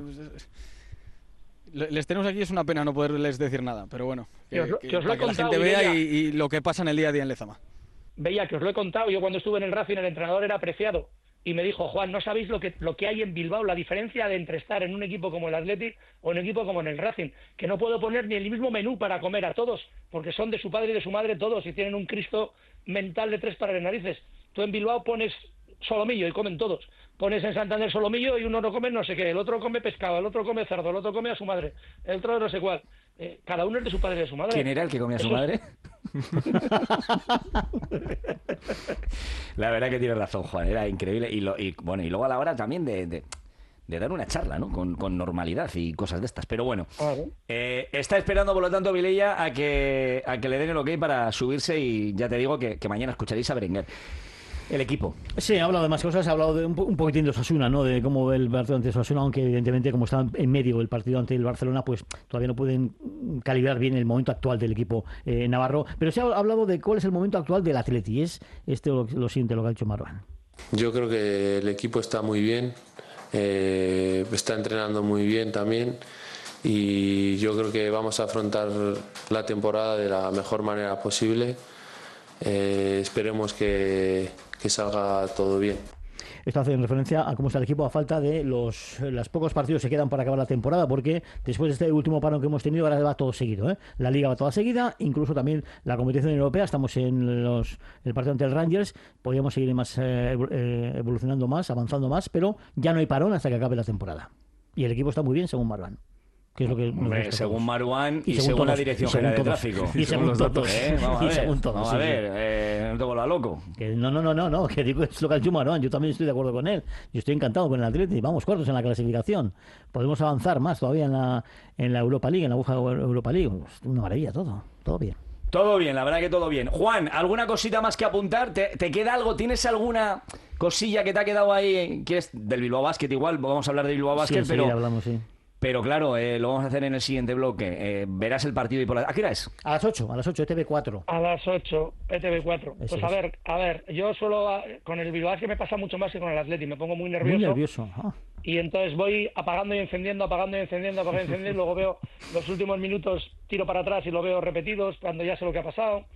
les tenemos aquí, es una pena no poderles decir nada, pero bueno, que la gente vea y lo que pasa en el día a día en Lezama. Veía que os lo he contado, yo cuando estuve en el Racing el entrenador era Preciado y me dijo, Juan, no sabéis lo que hay en Bilbao, la diferencia de entre estar en un equipo como el Athletic o en un equipo como en el Racing, que no puedo poner ni el mismo menú para comer a todos, porque son de su padre y de su madre todos y tienen un Cristo mental de 3 pares de narices. Tú en Bilbao pones solomillo y comen todos. Pones en Santander solomillo y uno no come no sé qué, el otro come pescado, el otro come cerdo, el otro come a su madre, el otro no sé cuál. Cada uno es de su padre y de su madre. ¿Quién era el que comía a su madre? La verdad que tienes razón, Juan, era increíble. Y luego a la hora también de dar una charla, ¿no? Con normalidad y cosas de estas. Pero bueno, está esperando, por lo tanto, Vilella a que le den el ok para subirse y ya te digo que mañana escucharéis a Berenguer. El equipo. Sí, ha hablado de más cosas, ha hablado de un poquitín de Osasuna, ¿no? De cómo ve el partido ante Osasuna, aunque evidentemente como está en medio del partido ante el Barcelona, pues todavía no pueden calibrar bien el momento actual del equipo navarro. Pero se ha hablado de cuál es el momento actual del Atleti. Es lo siguiente, lo que ha dicho Marouane. Yo creo que el equipo está muy bien, está entrenando muy bien también y yo creo que vamos a afrontar la temporada de la mejor manera posible. Esperemos que salga todo bien. Esto hace referencia a cómo está el equipo a falta de los pocos partidos que quedan para acabar la temporada, porque después de este último parón que hemos tenido, ahora va todo seguido, ¿eh? La Liga va toda seguida, incluso también la competición europea. Estamos en el partido ante el Rangers, podríamos seguir más evolucionando más, avanzando más, pero ya no hay parón hasta que acabe la temporada. Y el equipo está muy bien, según Marouane. Que es lo que según Marouane y según la Dirección General de Tráfico. Y según todos. Vamos a ver, no te vuelvas loco. No, que digo, es lo que ha dicho Marouane. Yo también estoy de acuerdo con él. Yo estoy encantado con el Atleti. Vamos cuartos en la clasificación. Podemos avanzar más todavía en la Europa League, en la aguja Europa League. Una maravilla, todo bien. Todo bien, la verdad que todo bien. Juan, ¿alguna cosita más que apuntar? ¿Te queda algo? ¿Tienes alguna cosilla que te ha quedado ahí? ¿Quieres del Bilbao Basket igual? Vamos a hablar de Bilbao Basket, sí, hablamos, sí. Pero claro, lo vamos a hacer en el siguiente bloque. Verás el partido y por ¿A qué hora es? A las 8, ETV4. A las 8, ETV4. Pues a ver, yo suelo, con el Bilbao que me pasa mucho más que con el Atleti, me pongo muy nervioso. Muy nervioso. Y entonces voy apagando y encendiendo, y luego veo los últimos minutos, tiro para atrás y lo veo repetidos, cuando ya sé lo que ha pasado.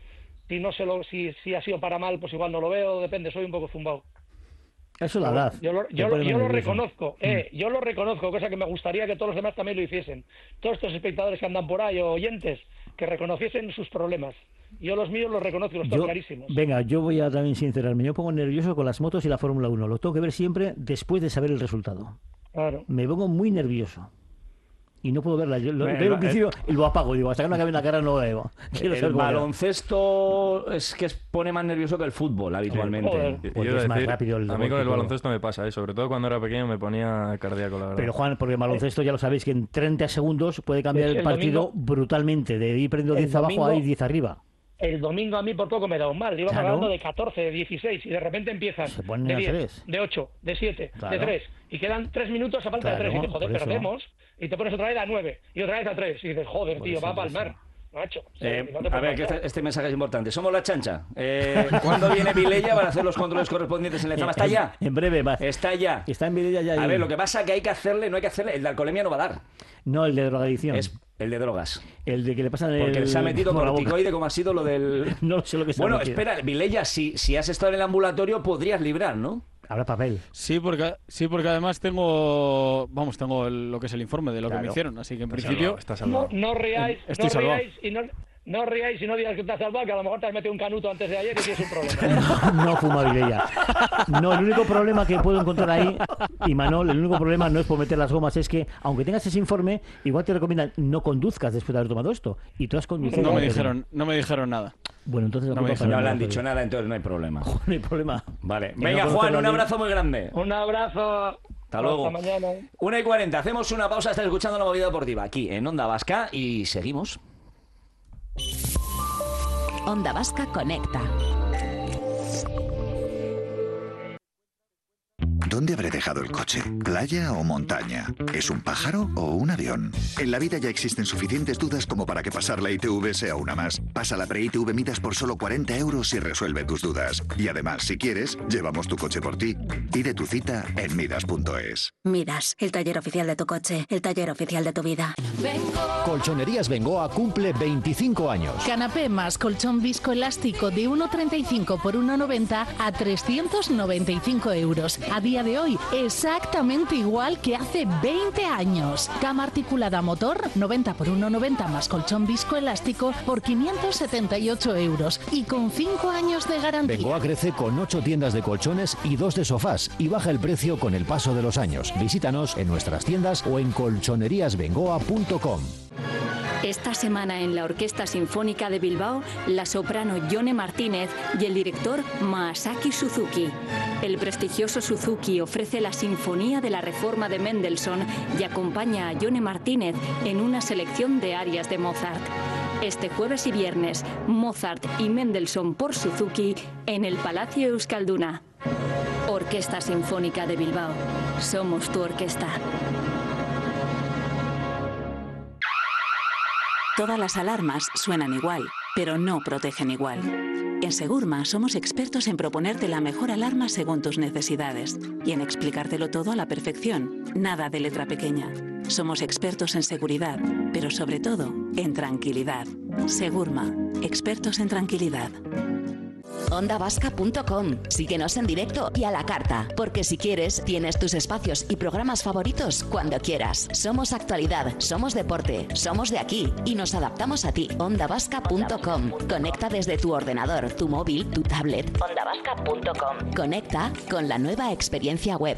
Si no sé si ha sido para mal, pues igual no lo veo, depende, soy un poco zumbado. Eso es la edad. Yo lo reconozco, yo lo reconozco, cosa que me gustaría que todos los demás también lo hiciesen. Todos estos espectadores que andan por ahí, o oyentes, que reconociesen sus problemas. Yo los míos los reconozco, los tengo clarísimos. Venga, yo voy a también sincerarme. Yo me pongo nervioso con las motos y la Fórmula 1. Lo tengo que ver siempre después de saber el resultado. Claro. Me pongo muy nervioso. Y no puedo verla. Yo lo veo al principio y lo apago. Digo, hasta que no acabe en la cara no lo veo. El baloncesto es que pone más nervioso que el fútbol habitualmente. Porque es más rápido el a mí con el deporte. baloncesto me pasa, sobre todo cuando era pequeño me ponía cardíaco, la verdad. Pero Juan, porque el baloncesto ya lo sabéis que en 30 segundos puede cambiar el partido brutalmente. De ir perdiendo 10 abajo a ir 10 arriba. El domingo a mí por poco me da un mal. Íbamos hablando de 14, de 16 y de repente empiezan de 10, de 8, de 7, de 3 y quedan 3 minutos a falta de 3 y dices, joder, perdemos y te pones otra vez a 9 y otra vez a 3 y dices, joder, tío, va a palmar. Macho, a ver, que este mensaje es importante. Somos la chancha. ¿Cuándo viene Vilella para hacer los controles correspondientes en Lezama? ¿Está ya? En breve va. Está ya. Está en Vilella ya. A ver, lo que pasa es que hay que hacerle, no hay que hacerle. El de alcoholemia no va a dar. No, el de drogadicción. Es el de drogas. El de que le pasan porque se ha metido corticoide, como ha sido lo del... No sé lo que se ha metido. Espera, Vilella, si has estado en el ambulatorio podrías librar, ¿no? Habrá papel. Sí, porque además tengo lo que es el informe de lo que me hicieron, así que en principio no riáis, estoy salvado. No riáis y no digáis que te has salvado, que a lo mejor te has metido un canuto antes de ayer y tienes un problema. No fuma Vilella. No, el único problema que puedo encontrar ahí, y Manol, el único problema no es por meter las gomas, es que aunque tengas ese informe, igual te recomiendan no conduzcas después de haber tomado esto. Y tú has conducido. No me dijeron nada. Bueno, entonces no le han dicho nada, entonces no hay problema. No hay problema. Vale. Venga, Juan, un abrazo muy grande. Un abrazo. Hasta luego. Hasta mañana. 1:40. Hacemos una pausa. Estás escuchando La Movida Deportiva aquí en Onda Vasca y seguimos. Onda Vasca Conecta. ¿Dónde habré dejado el coche? ¿Playa o montaña? ¿Es un pájaro o un avión? En la vida ya existen suficientes dudas como para que pasar la ITV sea una más. Pasa la pre-ITV Midas por solo 40 € y resuelve tus dudas. Y además, si quieres, llevamos tu coche por ti. Pide tu cita en midas.es. Midas, el taller oficial de tu coche, el taller oficial de tu vida. Colchonerías Bengoa cumple 25 años. Canapé más colchón viscoelástico de 1,35 por 1,90 a 395 €. A día de hoy, exactamente igual que hace 20 años. Cama articulada motor, 90 por 1,90 más colchón viscoelástico por 578 €. Y con 5 años de garantía. Bengoa crece con 8 tiendas de colchones y 2 de sofás y baja el precio con el paso de los años. Visítanos en nuestras tiendas o en colchoneríasbengoa.com. Esta semana en la Orquesta Sinfónica de Bilbao, la soprano Yone Martínez y el director Masaaki Suzuki. El prestigioso Suzuki ofrece la Sinfonía de la Reforma de Mendelssohn y acompaña a Yone Martínez en una selección de arias de Mozart. Este jueves y viernes, Mozart y Mendelssohn por Suzuki en el Palacio Euskalduna. Orquesta Sinfónica de Bilbao. Somos tu orquesta. Todas las alarmas suenan igual, pero no protegen igual. En Segurma somos expertos en proponerte la mejor alarma según tus necesidades y en explicártelo todo a la perfección, nada de letra pequeña. Somos expertos en seguridad, pero sobre todo en tranquilidad. Segurma, expertos en tranquilidad. OndaVasca.com. Síguenos en directo y a la carta, porque si quieres, tienes tus espacios y programas favoritos cuando quieras. Somos actualidad, somos deporte, somos de aquí y nos adaptamos a ti. OndaVasca.com. Conecta desde tu ordenador, tu móvil, tu tablet. OndaVasca.com. Conecta con la nueva experiencia web.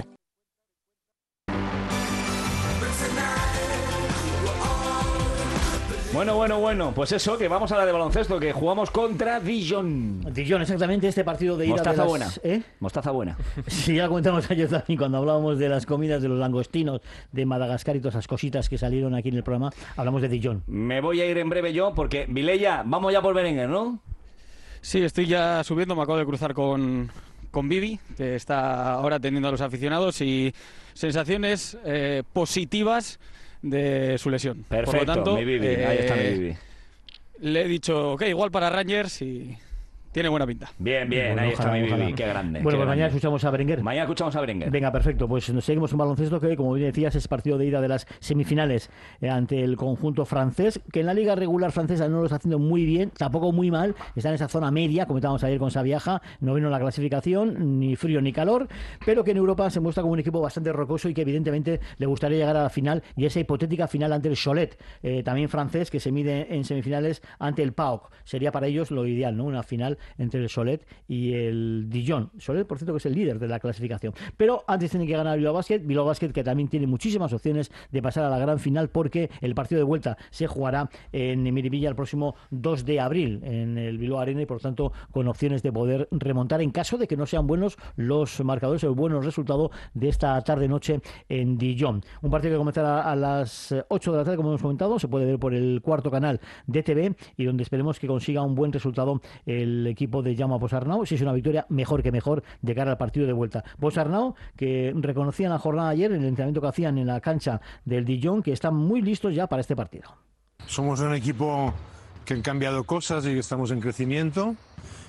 Bueno, pues eso, que vamos a la de baloncesto, que jugamos contra Dijon. Dijon, exactamente, este partido de ida Mostaza de las... buena. Mostaza buena. Sí, ya lo comentamos ayer también cuando hablábamos de las comidas de los langostinos de Madagascar y todas esas cositas que salieron aquí en el programa, hablamos de Dijon. Me voy a ir en breve yo, porque Vilella, vamos ya por Berenguer, ¿no? Sí, estoy ya subiendo, me acabo de cruzar con Vivi, que está ahora atendiendo a los aficionados y sensaciones positivas de su lesión. Perfecto, por lo tanto, mi Vivi, ahí está mi Vivi. Le he dicho, ok, igual para Rangers y tiene buena pinta. Bien, Bueno, ahí ojalá, está mi ojalá. Bibi, qué grande. Bueno, qué pues mañana grande. escuchamos a Berenguer. Mañana escuchamos a Berenguer. Venga, perfecto. Pues nos seguimos un baloncesto que, como bien decías, es partido de ida de las semifinales ante el conjunto francés, que en la liga regular francesa no lo está haciendo muy bien, tampoco muy mal. Está en esa zona media, comentábamos ayer con Sabiaja, no vino la clasificación, ni frío ni calor, pero que en Europa se muestra como un equipo bastante rocoso y que evidentemente le gustaría llegar a la final y esa hipotética final ante el Cholet, también francés, que se mide en semifinales ante el PAOK. Sería para ellos lo ideal, ¿no? Una final entre el Cholet y el Dijon. Cholet, por cierto, que es el líder de la clasificación. Pero antes tiene que ganar Bilbao Basket, que también tiene muchísimas opciones de pasar a la gran final, porque el partido de vuelta se jugará en Miribilla el próximo 2 de abril en el Bilbao Arena y por tanto con opciones de poder remontar en caso de que no sean buenos los marcadores o buenos resultados de esta tarde-noche en Dijon. Un partido que comenzará a las 8 de la tarde, como hemos comentado, se puede ver por el cuarto canal de TV y donde esperemos que consiga un buen resultado el equipo de Jaume Bossarnau. Si es una victoria, mejor que mejor de cara al partido de vuelta. Bossarnau, que reconocía en la jornada ayer, en el entrenamiento que hacían en la cancha del Dijon, que están muy listos ya para este partido. Somos un equipo que han cambiado cosas y que estamos en crecimiento,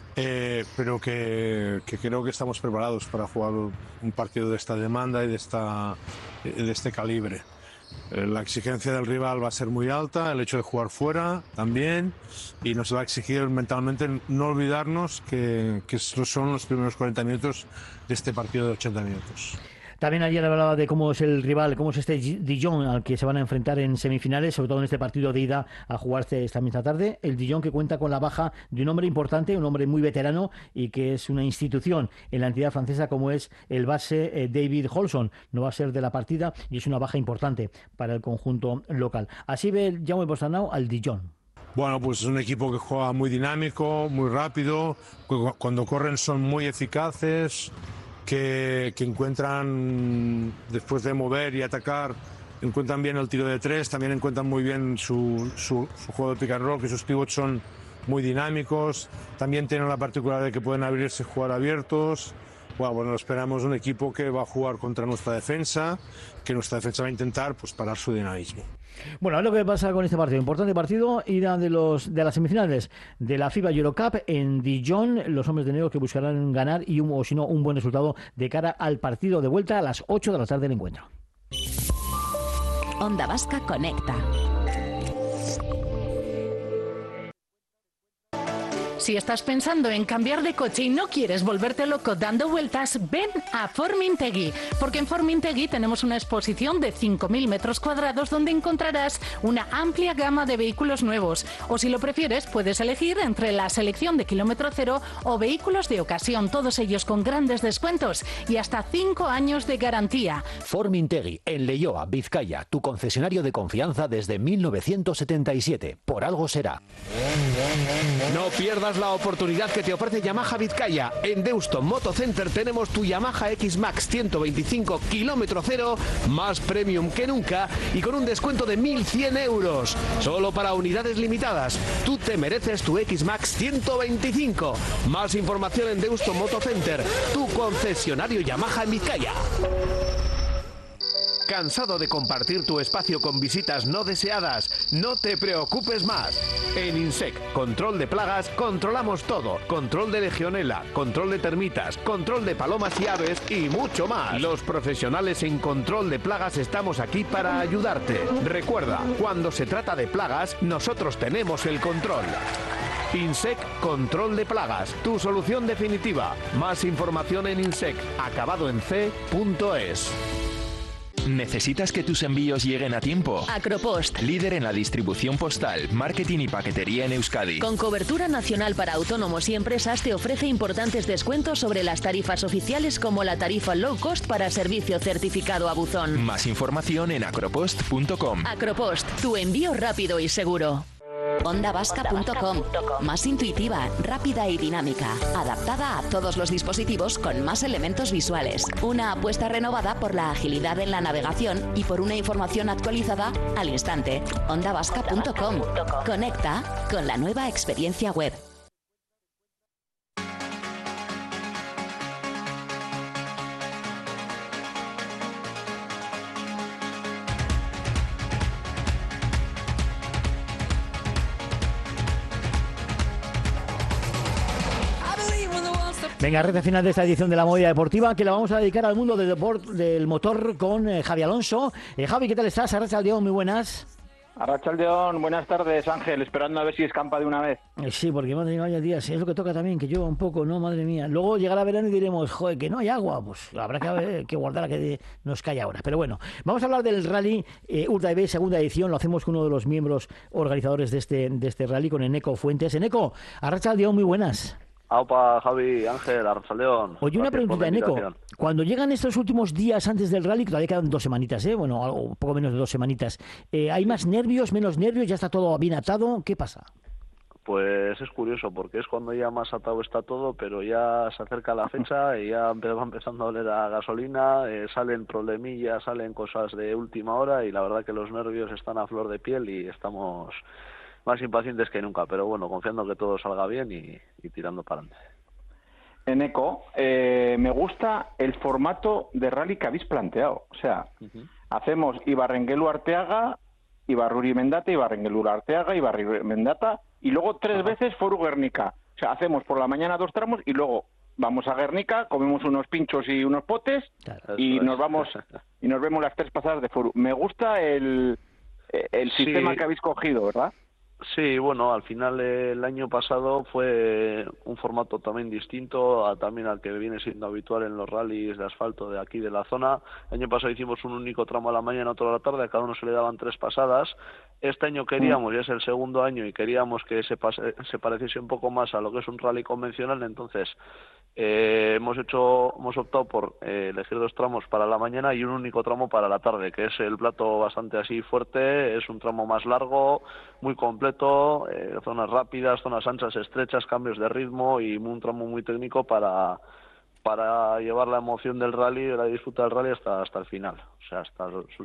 pero que creo que estamos preparados para jugar un partido de esta demanda y de este calibre. La exigencia del rival va a ser muy alta, el hecho de jugar fuera también, y nos va a exigir mentalmente no olvidarnos que son los primeros 40 minutos de este partido de 80 minutos. También ayer hablaba de cómo es el rival, cómo es este Dijon al que se van a enfrentar en semifinales, sobre todo en este partido de ida a jugarse esta misma tarde. El Dijon, que cuenta con la baja de un hombre importante, un hombre muy veterano y que es una institución en la entidad francesa, como es el base David Holson. No va a ser de la partida y es una baja importante para el conjunto local. Así ve Jaume Bossarnau al Dijon. Bueno, pues es un equipo que juega muy dinámico, muy rápido, cuando corren son muy eficaces, que encuentran, después de mover y atacar, encuentran bien el tiro de tres, también encuentran muy bien su juego de pick and roll, que sus pivots son muy dinámicos, también tienen la particularidad de que pueden abrirse y jugar abiertos. Bueno, esperamos un equipo que va a jugar contra nuestra defensa, que nuestra defensa va a intentar pues parar su dinamismo. Bueno, a ver lo que pasa con este partido. Importante partido, ida de las semifinales de la FIBA Eurocup en Dijon. Los hombres de negro que buscarán ganar y o si no, un buen resultado de cara al partido de vuelta a las 8 de la tarde del encuentro. Onda Vasca conecta. Si estás pensando en cambiar de coche y no quieres volverte loco dando vueltas, ven a Formintegui, porque en Formintegui tenemos una exposición de 5.000 metros cuadrados donde encontrarás una amplia gama de vehículos nuevos. O si lo prefieres, puedes elegir entre la selección de kilómetro cero o vehículos de ocasión, todos ellos con grandes descuentos y hasta 5 años de garantía. Formintegui, en Leioa, Vizcaya, tu concesionario de confianza desde 1977. Por algo será. No pierdas la oportunidad que te ofrece Yamaha Vizcaya. En Deusto Moto Center tenemos tu Yamaha X-Max 125 kilómetro cero, más premium que nunca y con un descuento de 1.100 euros. Solo para unidades limitadas. Tú te mereces tu X-Max 125. Más información en Deusto Moto Center, tu concesionario Yamaha en Vizcaya. ¿Cansado de compartir tu espacio con visitas no deseadas? No te preocupes más. En Insect, control de plagas, controlamos todo. Control de legionela, control de termitas, control de palomas y aves y mucho más. Los profesionales en control de plagas estamos aquí para ayudarte. Recuerda, cuando se trata de plagas, nosotros tenemos el control. Insect Control de Plagas, tu solución definitiva. Más información en insect, acabado en c.es. ¿Necesitas que tus envíos lleguen a tiempo? Acropost. Líder en la distribución postal, marketing y paquetería en Euskadi. Con cobertura nacional para autónomos y empresas, te ofrece importantes descuentos sobre las tarifas oficiales, como la tarifa low cost para servicio certificado a buzón. Más información en acropost.com. Acropost, tu envío rápido y seguro. OndaVasca.com, más intuitiva, rápida y dinámica, adaptada a todos los dispositivos con más elementos visuales. Una apuesta renovada por la agilidad en la navegación y por una información actualizada al instante. OndaVasca.com, conecta con la nueva experiencia web. Venga, recta final de esta edición de la Movida Deportiva, que la vamos a dedicar al mundo del motor con Javi Alonso. Javi, ¿qué tal estás? Arratsaldeón, muy buenas. Arratsaldeón, buenas tardes, Ángel, esperando a ver si escampa de una vez. Sí, porque madre mía, vaya días, es lo que toca también, que llueva un poco, ¿no? Madre mía. Luego llegará verano y diremos, joder, que no hay agua, pues habrá que guardar a que nos cae ahora. Pero bueno, vamos a hablar del Rally Urdaibai, segunda edición, lo hacemos con uno de los miembros organizadores de este rally, con Eneco Fuentes. Eneco, arratsaldeón, muy buenas. Aupa, Javi, Ángel, arratsaldeón. Oye, una preguntita, Eneco. Cuando llegan estos últimos días antes del rally, que todavía quedan 2 semanitas, bueno, algo poco menos de 2 semanitas, ¿hay más nervios, menos nervios? ¿Ya está todo bien atado? ¿Qué pasa? Pues es curioso, porque es cuando ya más atado está todo, pero ya se acerca la fecha y ya va empezando a oler a gasolina, salen problemillas, salen cosas de última hora y la verdad que los nervios están a flor de piel y estamos más impacientes que nunca, pero bueno, confiando que todo salga bien y tirando para adelante. Eneco, me gusta el formato de rally que habéis planteado. O sea, hacemos Ibarrengelu Arteaga, Ibarruri Mendata, Ibarrengelu Arteaga, Ibarruri Mendata, y luego 3 veces Foru Guernica. O sea, hacemos por la mañana 2 tramos y luego vamos a Guernica, comemos unos pinchos y unos potes, y nos vamos y nos vemos las 3 pasadas de Foru. Me gusta el sistema que habéis cogido, ¿verdad? Sí, bueno, al final el año pasado fue un formato también distinto también al que viene siendo habitual en los rallies de asfalto de aquí de la zona. El año pasado hicimos un único tramo a la mañana, otro a la tarde, a cada uno se le daban 3 pasadas. Este año queríamos, ya es el segundo año, y queríamos que se pareciese un poco más a lo que es un rally convencional, entonces hemos optado por elegir 2 tramos para la mañana y un único tramo para la tarde, que es el plato bastante así fuerte, es un tramo más largo, muy completo, zonas rápidas, zonas anchas, estrechas, cambios de ritmo y un tramo muy técnico para llevar la emoción del rally, la disfruta del rally hasta el final, o sea, hasta las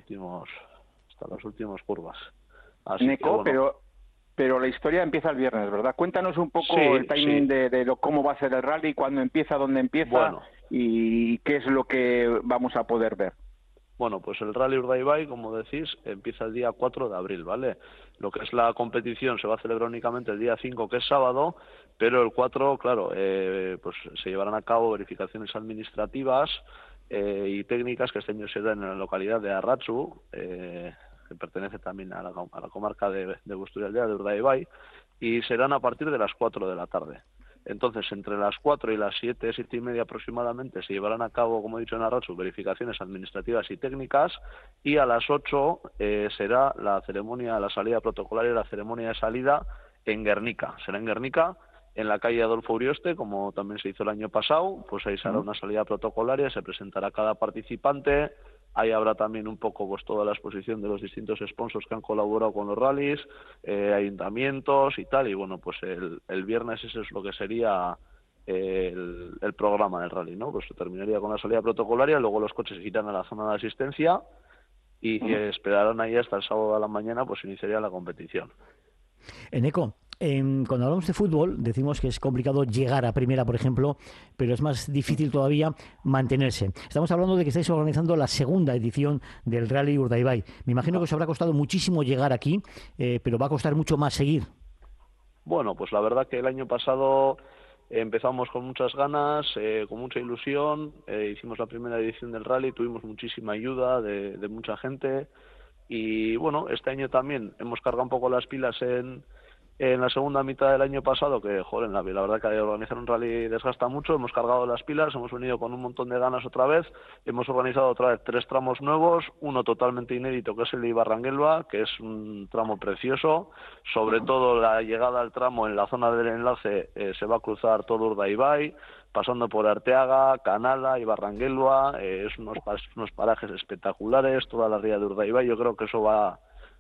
últimas curvas. Así Neco, que, bueno. pero la historia empieza el viernes, ¿verdad? Cuéntanos un poco el timing de cómo va a ser el rally, cuándo empieza, dónde empieza y qué es lo que vamos a poder ver. Bueno, pues el Rally Urdaibai, como decís, empieza el día 4 de abril, ¿vale? Lo que es la competición se va a celebrar únicamente el día 5, que es sábado, pero el 4, claro, pues se llevarán a cabo verificaciones administrativas y técnicas que este año se dan en la localidad de Arratzu, que pertenece también a la comarca de Busturialdea, de Urdaibai, y serán a partir de las 4 de la tarde. Entonces, entre las 4 y las 7, 7 y media aproximadamente, se llevarán a cabo, como he dicho en Arratzu, verificaciones administrativas y técnicas, y a las 8 será la ceremonia, la salida protocolaria y la ceremonia de salida en Guernica. Será en Guernica, en la calle Adolfo Urioste, como también se hizo el año pasado, pues ahí será una salida protocolaria, se presentará cada participante. Ahí habrá también un poco pues toda la exposición de los distintos sponsors que han colaborado con los rallies, ayuntamientos y tal, y bueno, pues el viernes ese es lo que sería el programa del rally, ¿no? Pues se terminaría con la salida protocolaria, luego los coches irán a la zona de asistencia y esperarán ahí hasta el sábado a la mañana, pues iniciaría la competición. Eneco, cuando hablamos de fútbol decimos que es complicado llegar a primera, por ejemplo, pero es más difícil todavía mantenerse. Estamos hablando de que estáis organizando la segunda edición del Rally Urdaibai. Me imagino que os habrá costado muchísimo llegar aquí, pero va a costar mucho más seguir. Bueno, pues la verdad que el año pasado empezamos con muchas ganas, con mucha ilusión, hicimos la primera edición del rally, tuvimos muchísima ayuda de mucha gente y bueno, este año también hemos cargado un poco las pilas en la segunda mitad del año pasado, que joder, la verdad que organizar un rally desgasta mucho, hemos cargado las pilas, hemos venido con un montón de ganas otra vez, hemos organizado otra vez 3 tramos nuevos, uno totalmente inédito que es el de Ibarrangelua, que es un tramo precioso, sobre todo la llegada al tramo en la zona del enlace se va a cruzar todo Urdaibai, pasando por Arteaga, Canala, Ibarrangelua, es unos parajes espectaculares, toda la ría de Urdaibai, yo creo que eso van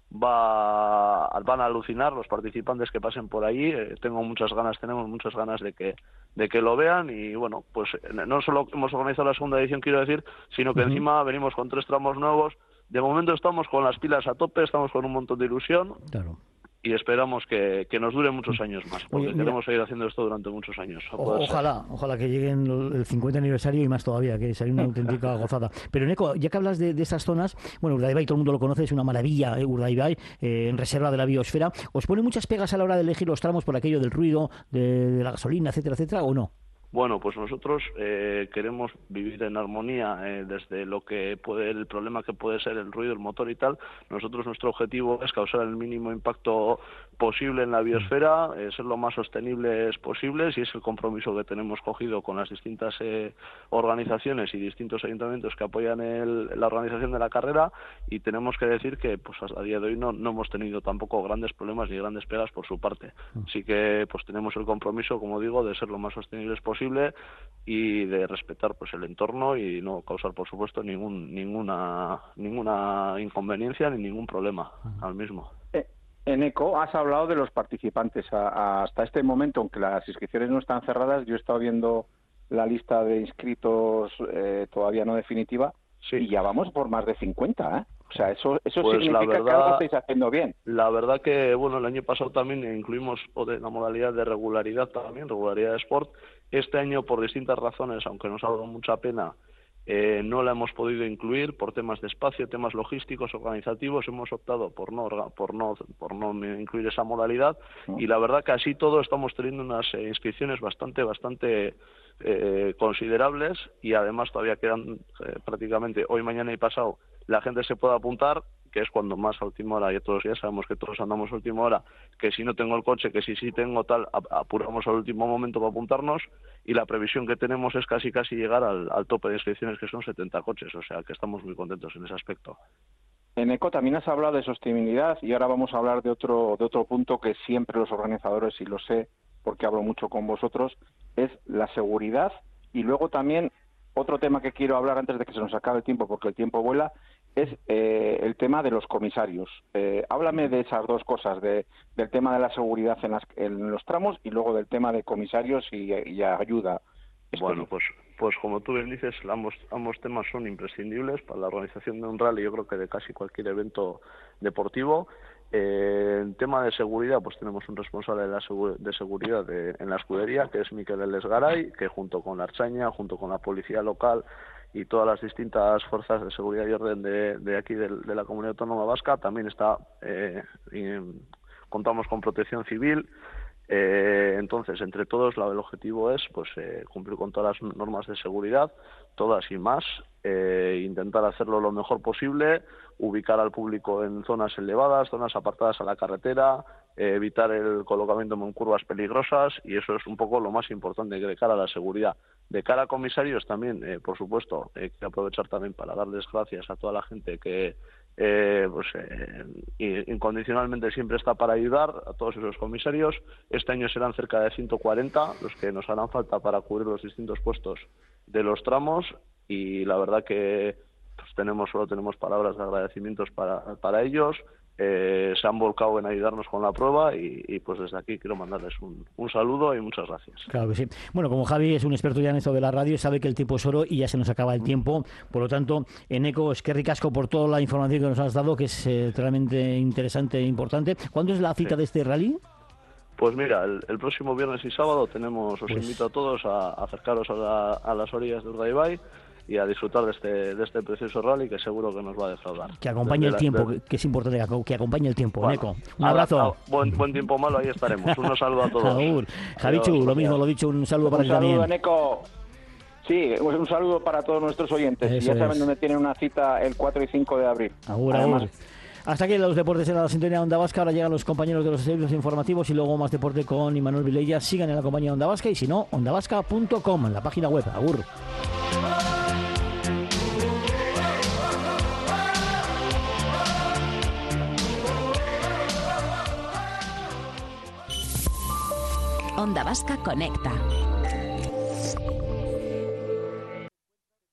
a alucinar los participantes que pasen por allí. Tenemos muchas ganas de que lo vean y bueno, pues no solo hemos organizado la segunda edición, quiero decir, sino que encima venimos con 3 tramos nuevos. De momento estamos con las pilas a tope, estamos con un montón de ilusión. Claro. Y esperamos que nos dure muchos años más, porque queremos seguir haciendo esto durante muchos años. Ojalá que lleguen el 50 aniversario y más todavía, que sería una auténtica gozada. Pero Neco, ya que hablas de esas zonas, bueno, Urdaibai todo el mundo lo conoce, es una maravilla, Urdaibai, en reserva de la biosfera. ¿Os pone muchas pegas a la hora de elegir los tramos por aquello del ruido, de la gasolina, etcétera, etcétera, o no? Bueno, pues nosotros queremos vivir en armonía desde lo que puede, el problema que puede ser el ruido, el motor y tal. Nosotros, nuestro objetivo es causar el mínimo impacto posible en la biosfera, ser lo más sostenibles posibles, y es el compromiso que tenemos cogido con las distintas organizaciones y distintos ayuntamientos que apoyan la organización de la carrera, y tenemos que decir que pues a día de hoy no hemos tenido tampoco grandes problemas ni grandes pegas por su parte. Así que pues tenemos el compromiso, como digo, de ser lo más sostenibles posible y de respetar pues el entorno y no causar, por supuesto, ninguna inconveniencia ni ningún problema al mismo. En ECO has hablado de los participantes. Hasta este momento, aunque las inscripciones no están cerradas, yo he estado viendo la lista de inscritos todavía no definitiva, y ya vamos por más de 50, ¿eh? O sea, eso pues significa que algo estáis haciendo bien. La verdad que, bueno, el año pasado también incluimos la modalidad de regularidad también, regularidad de sport. Este año, por distintas razones, aunque nos ha dado mucha pena, no la hemos podido incluir por temas de espacio, temas logísticos, organizativos. Hemos optado por no incluir esa modalidad, y la verdad que así todo estamos teniendo unas inscripciones bastante considerables, y además todavía quedan prácticamente hoy, mañana y pasado la gente se puede apuntar, que es cuando más a última hora, y todos ya sabemos que todos andamos a última hora, que si no tengo el coche, que si sí tengo tal, apuramos al último momento para apuntarnos, y la previsión que tenemos es casi llegar al tope de inscripciones, que son 70 coches, o sea que estamos muy contentos en ese aspecto. En ECO también has hablado de sostenibilidad, y ahora vamos a hablar de otro punto que siempre los organizadores, y lo sé porque hablo mucho con vosotros, es la seguridad. Y luego también otro tema que quiero hablar antes de que se nos acabe el tiempo, porque el tiempo vuela, es el tema de los comisarios. Háblame de esas dos cosas, del tema de la seguridad en los tramos, y luego del tema de comisarios y ayuda. Bueno, pues como tú bien dices, ambos temas son imprescindibles para la organización de un rally, yo creo que de casi cualquier evento deportivo. En tema de seguridad, pues tenemos un responsable de seguridad en la escudería, que es Miquel Elesgaray, que junto con la Archaña, junto con la policía local y todas las distintas fuerzas de seguridad y orden de aquí de la Comunidad Autónoma Vasca, también contamos con protección civil. Entonces, entre todos, el objetivo es pues cumplir con todas las normas de seguridad, todas y más, intentar hacerlo lo mejor posible, ubicar al público en zonas elevadas, zonas apartadas a la carretera, evitar el colocamiento en curvas peligrosas, y eso es un poco lo más importante de cara a la seguridad. De cara a comisarios también, por supuesto, quiero aprovechar también para darles gracias a toda la gente que incondicionalmente siempre está para ayudar, a todos esos comisarios. Este año serán cerca de 140 los que nos harán falta para cubrir los distintos puestos de los tramos, y la verdad que pues solo tenemos palabras de agradecimientos para ellos. Se han volcado en ayudarnos con la prueba, y pues desde aquí quiero mandarles un saludo y muchas gracias. Claro que sí. Bueno, como Javi es un experto ya en esto de la radio, sabe que el tiempo es oro y ya se nos acaba el tiempo. Por lo tanto, en ECO, es que ricasco por toda la información que nos has dado, que es realmente interesante e importante. ¿Cuándo es la cita de este rally? Pues mira, el próximo viernes y sábado os invito a todos a acercaros a las orillas de Urdaibai y a disfrutar de este precioso rally, que seguro que nos va a defraudar. Que acompañe el tiempo, que es importante que acompañe el tiempo, bueno, Neco. Un abrazo. Buen tiempo malo, ahí estaremos. Un saludo a todos. Agur. Javichu, lo mismo, lo dicho, un saludo para ti también. Un saludo, Neco. Sí, un saludo para todos nuestros oyentes. Eso ya saben dónde tienen una cita el 4 y 5 de abril. Agur, agur. Hasta aquí los deportes en la sintonía de Onda Vasca. Ahora llegan los compañeros de los servicios informativos y luego más deporte con Imanol Vilella. Sigan en la compañía de Onda Vasca, y si no, ondavasca.com, en la página web. Agur. Onda Vasca Conecta.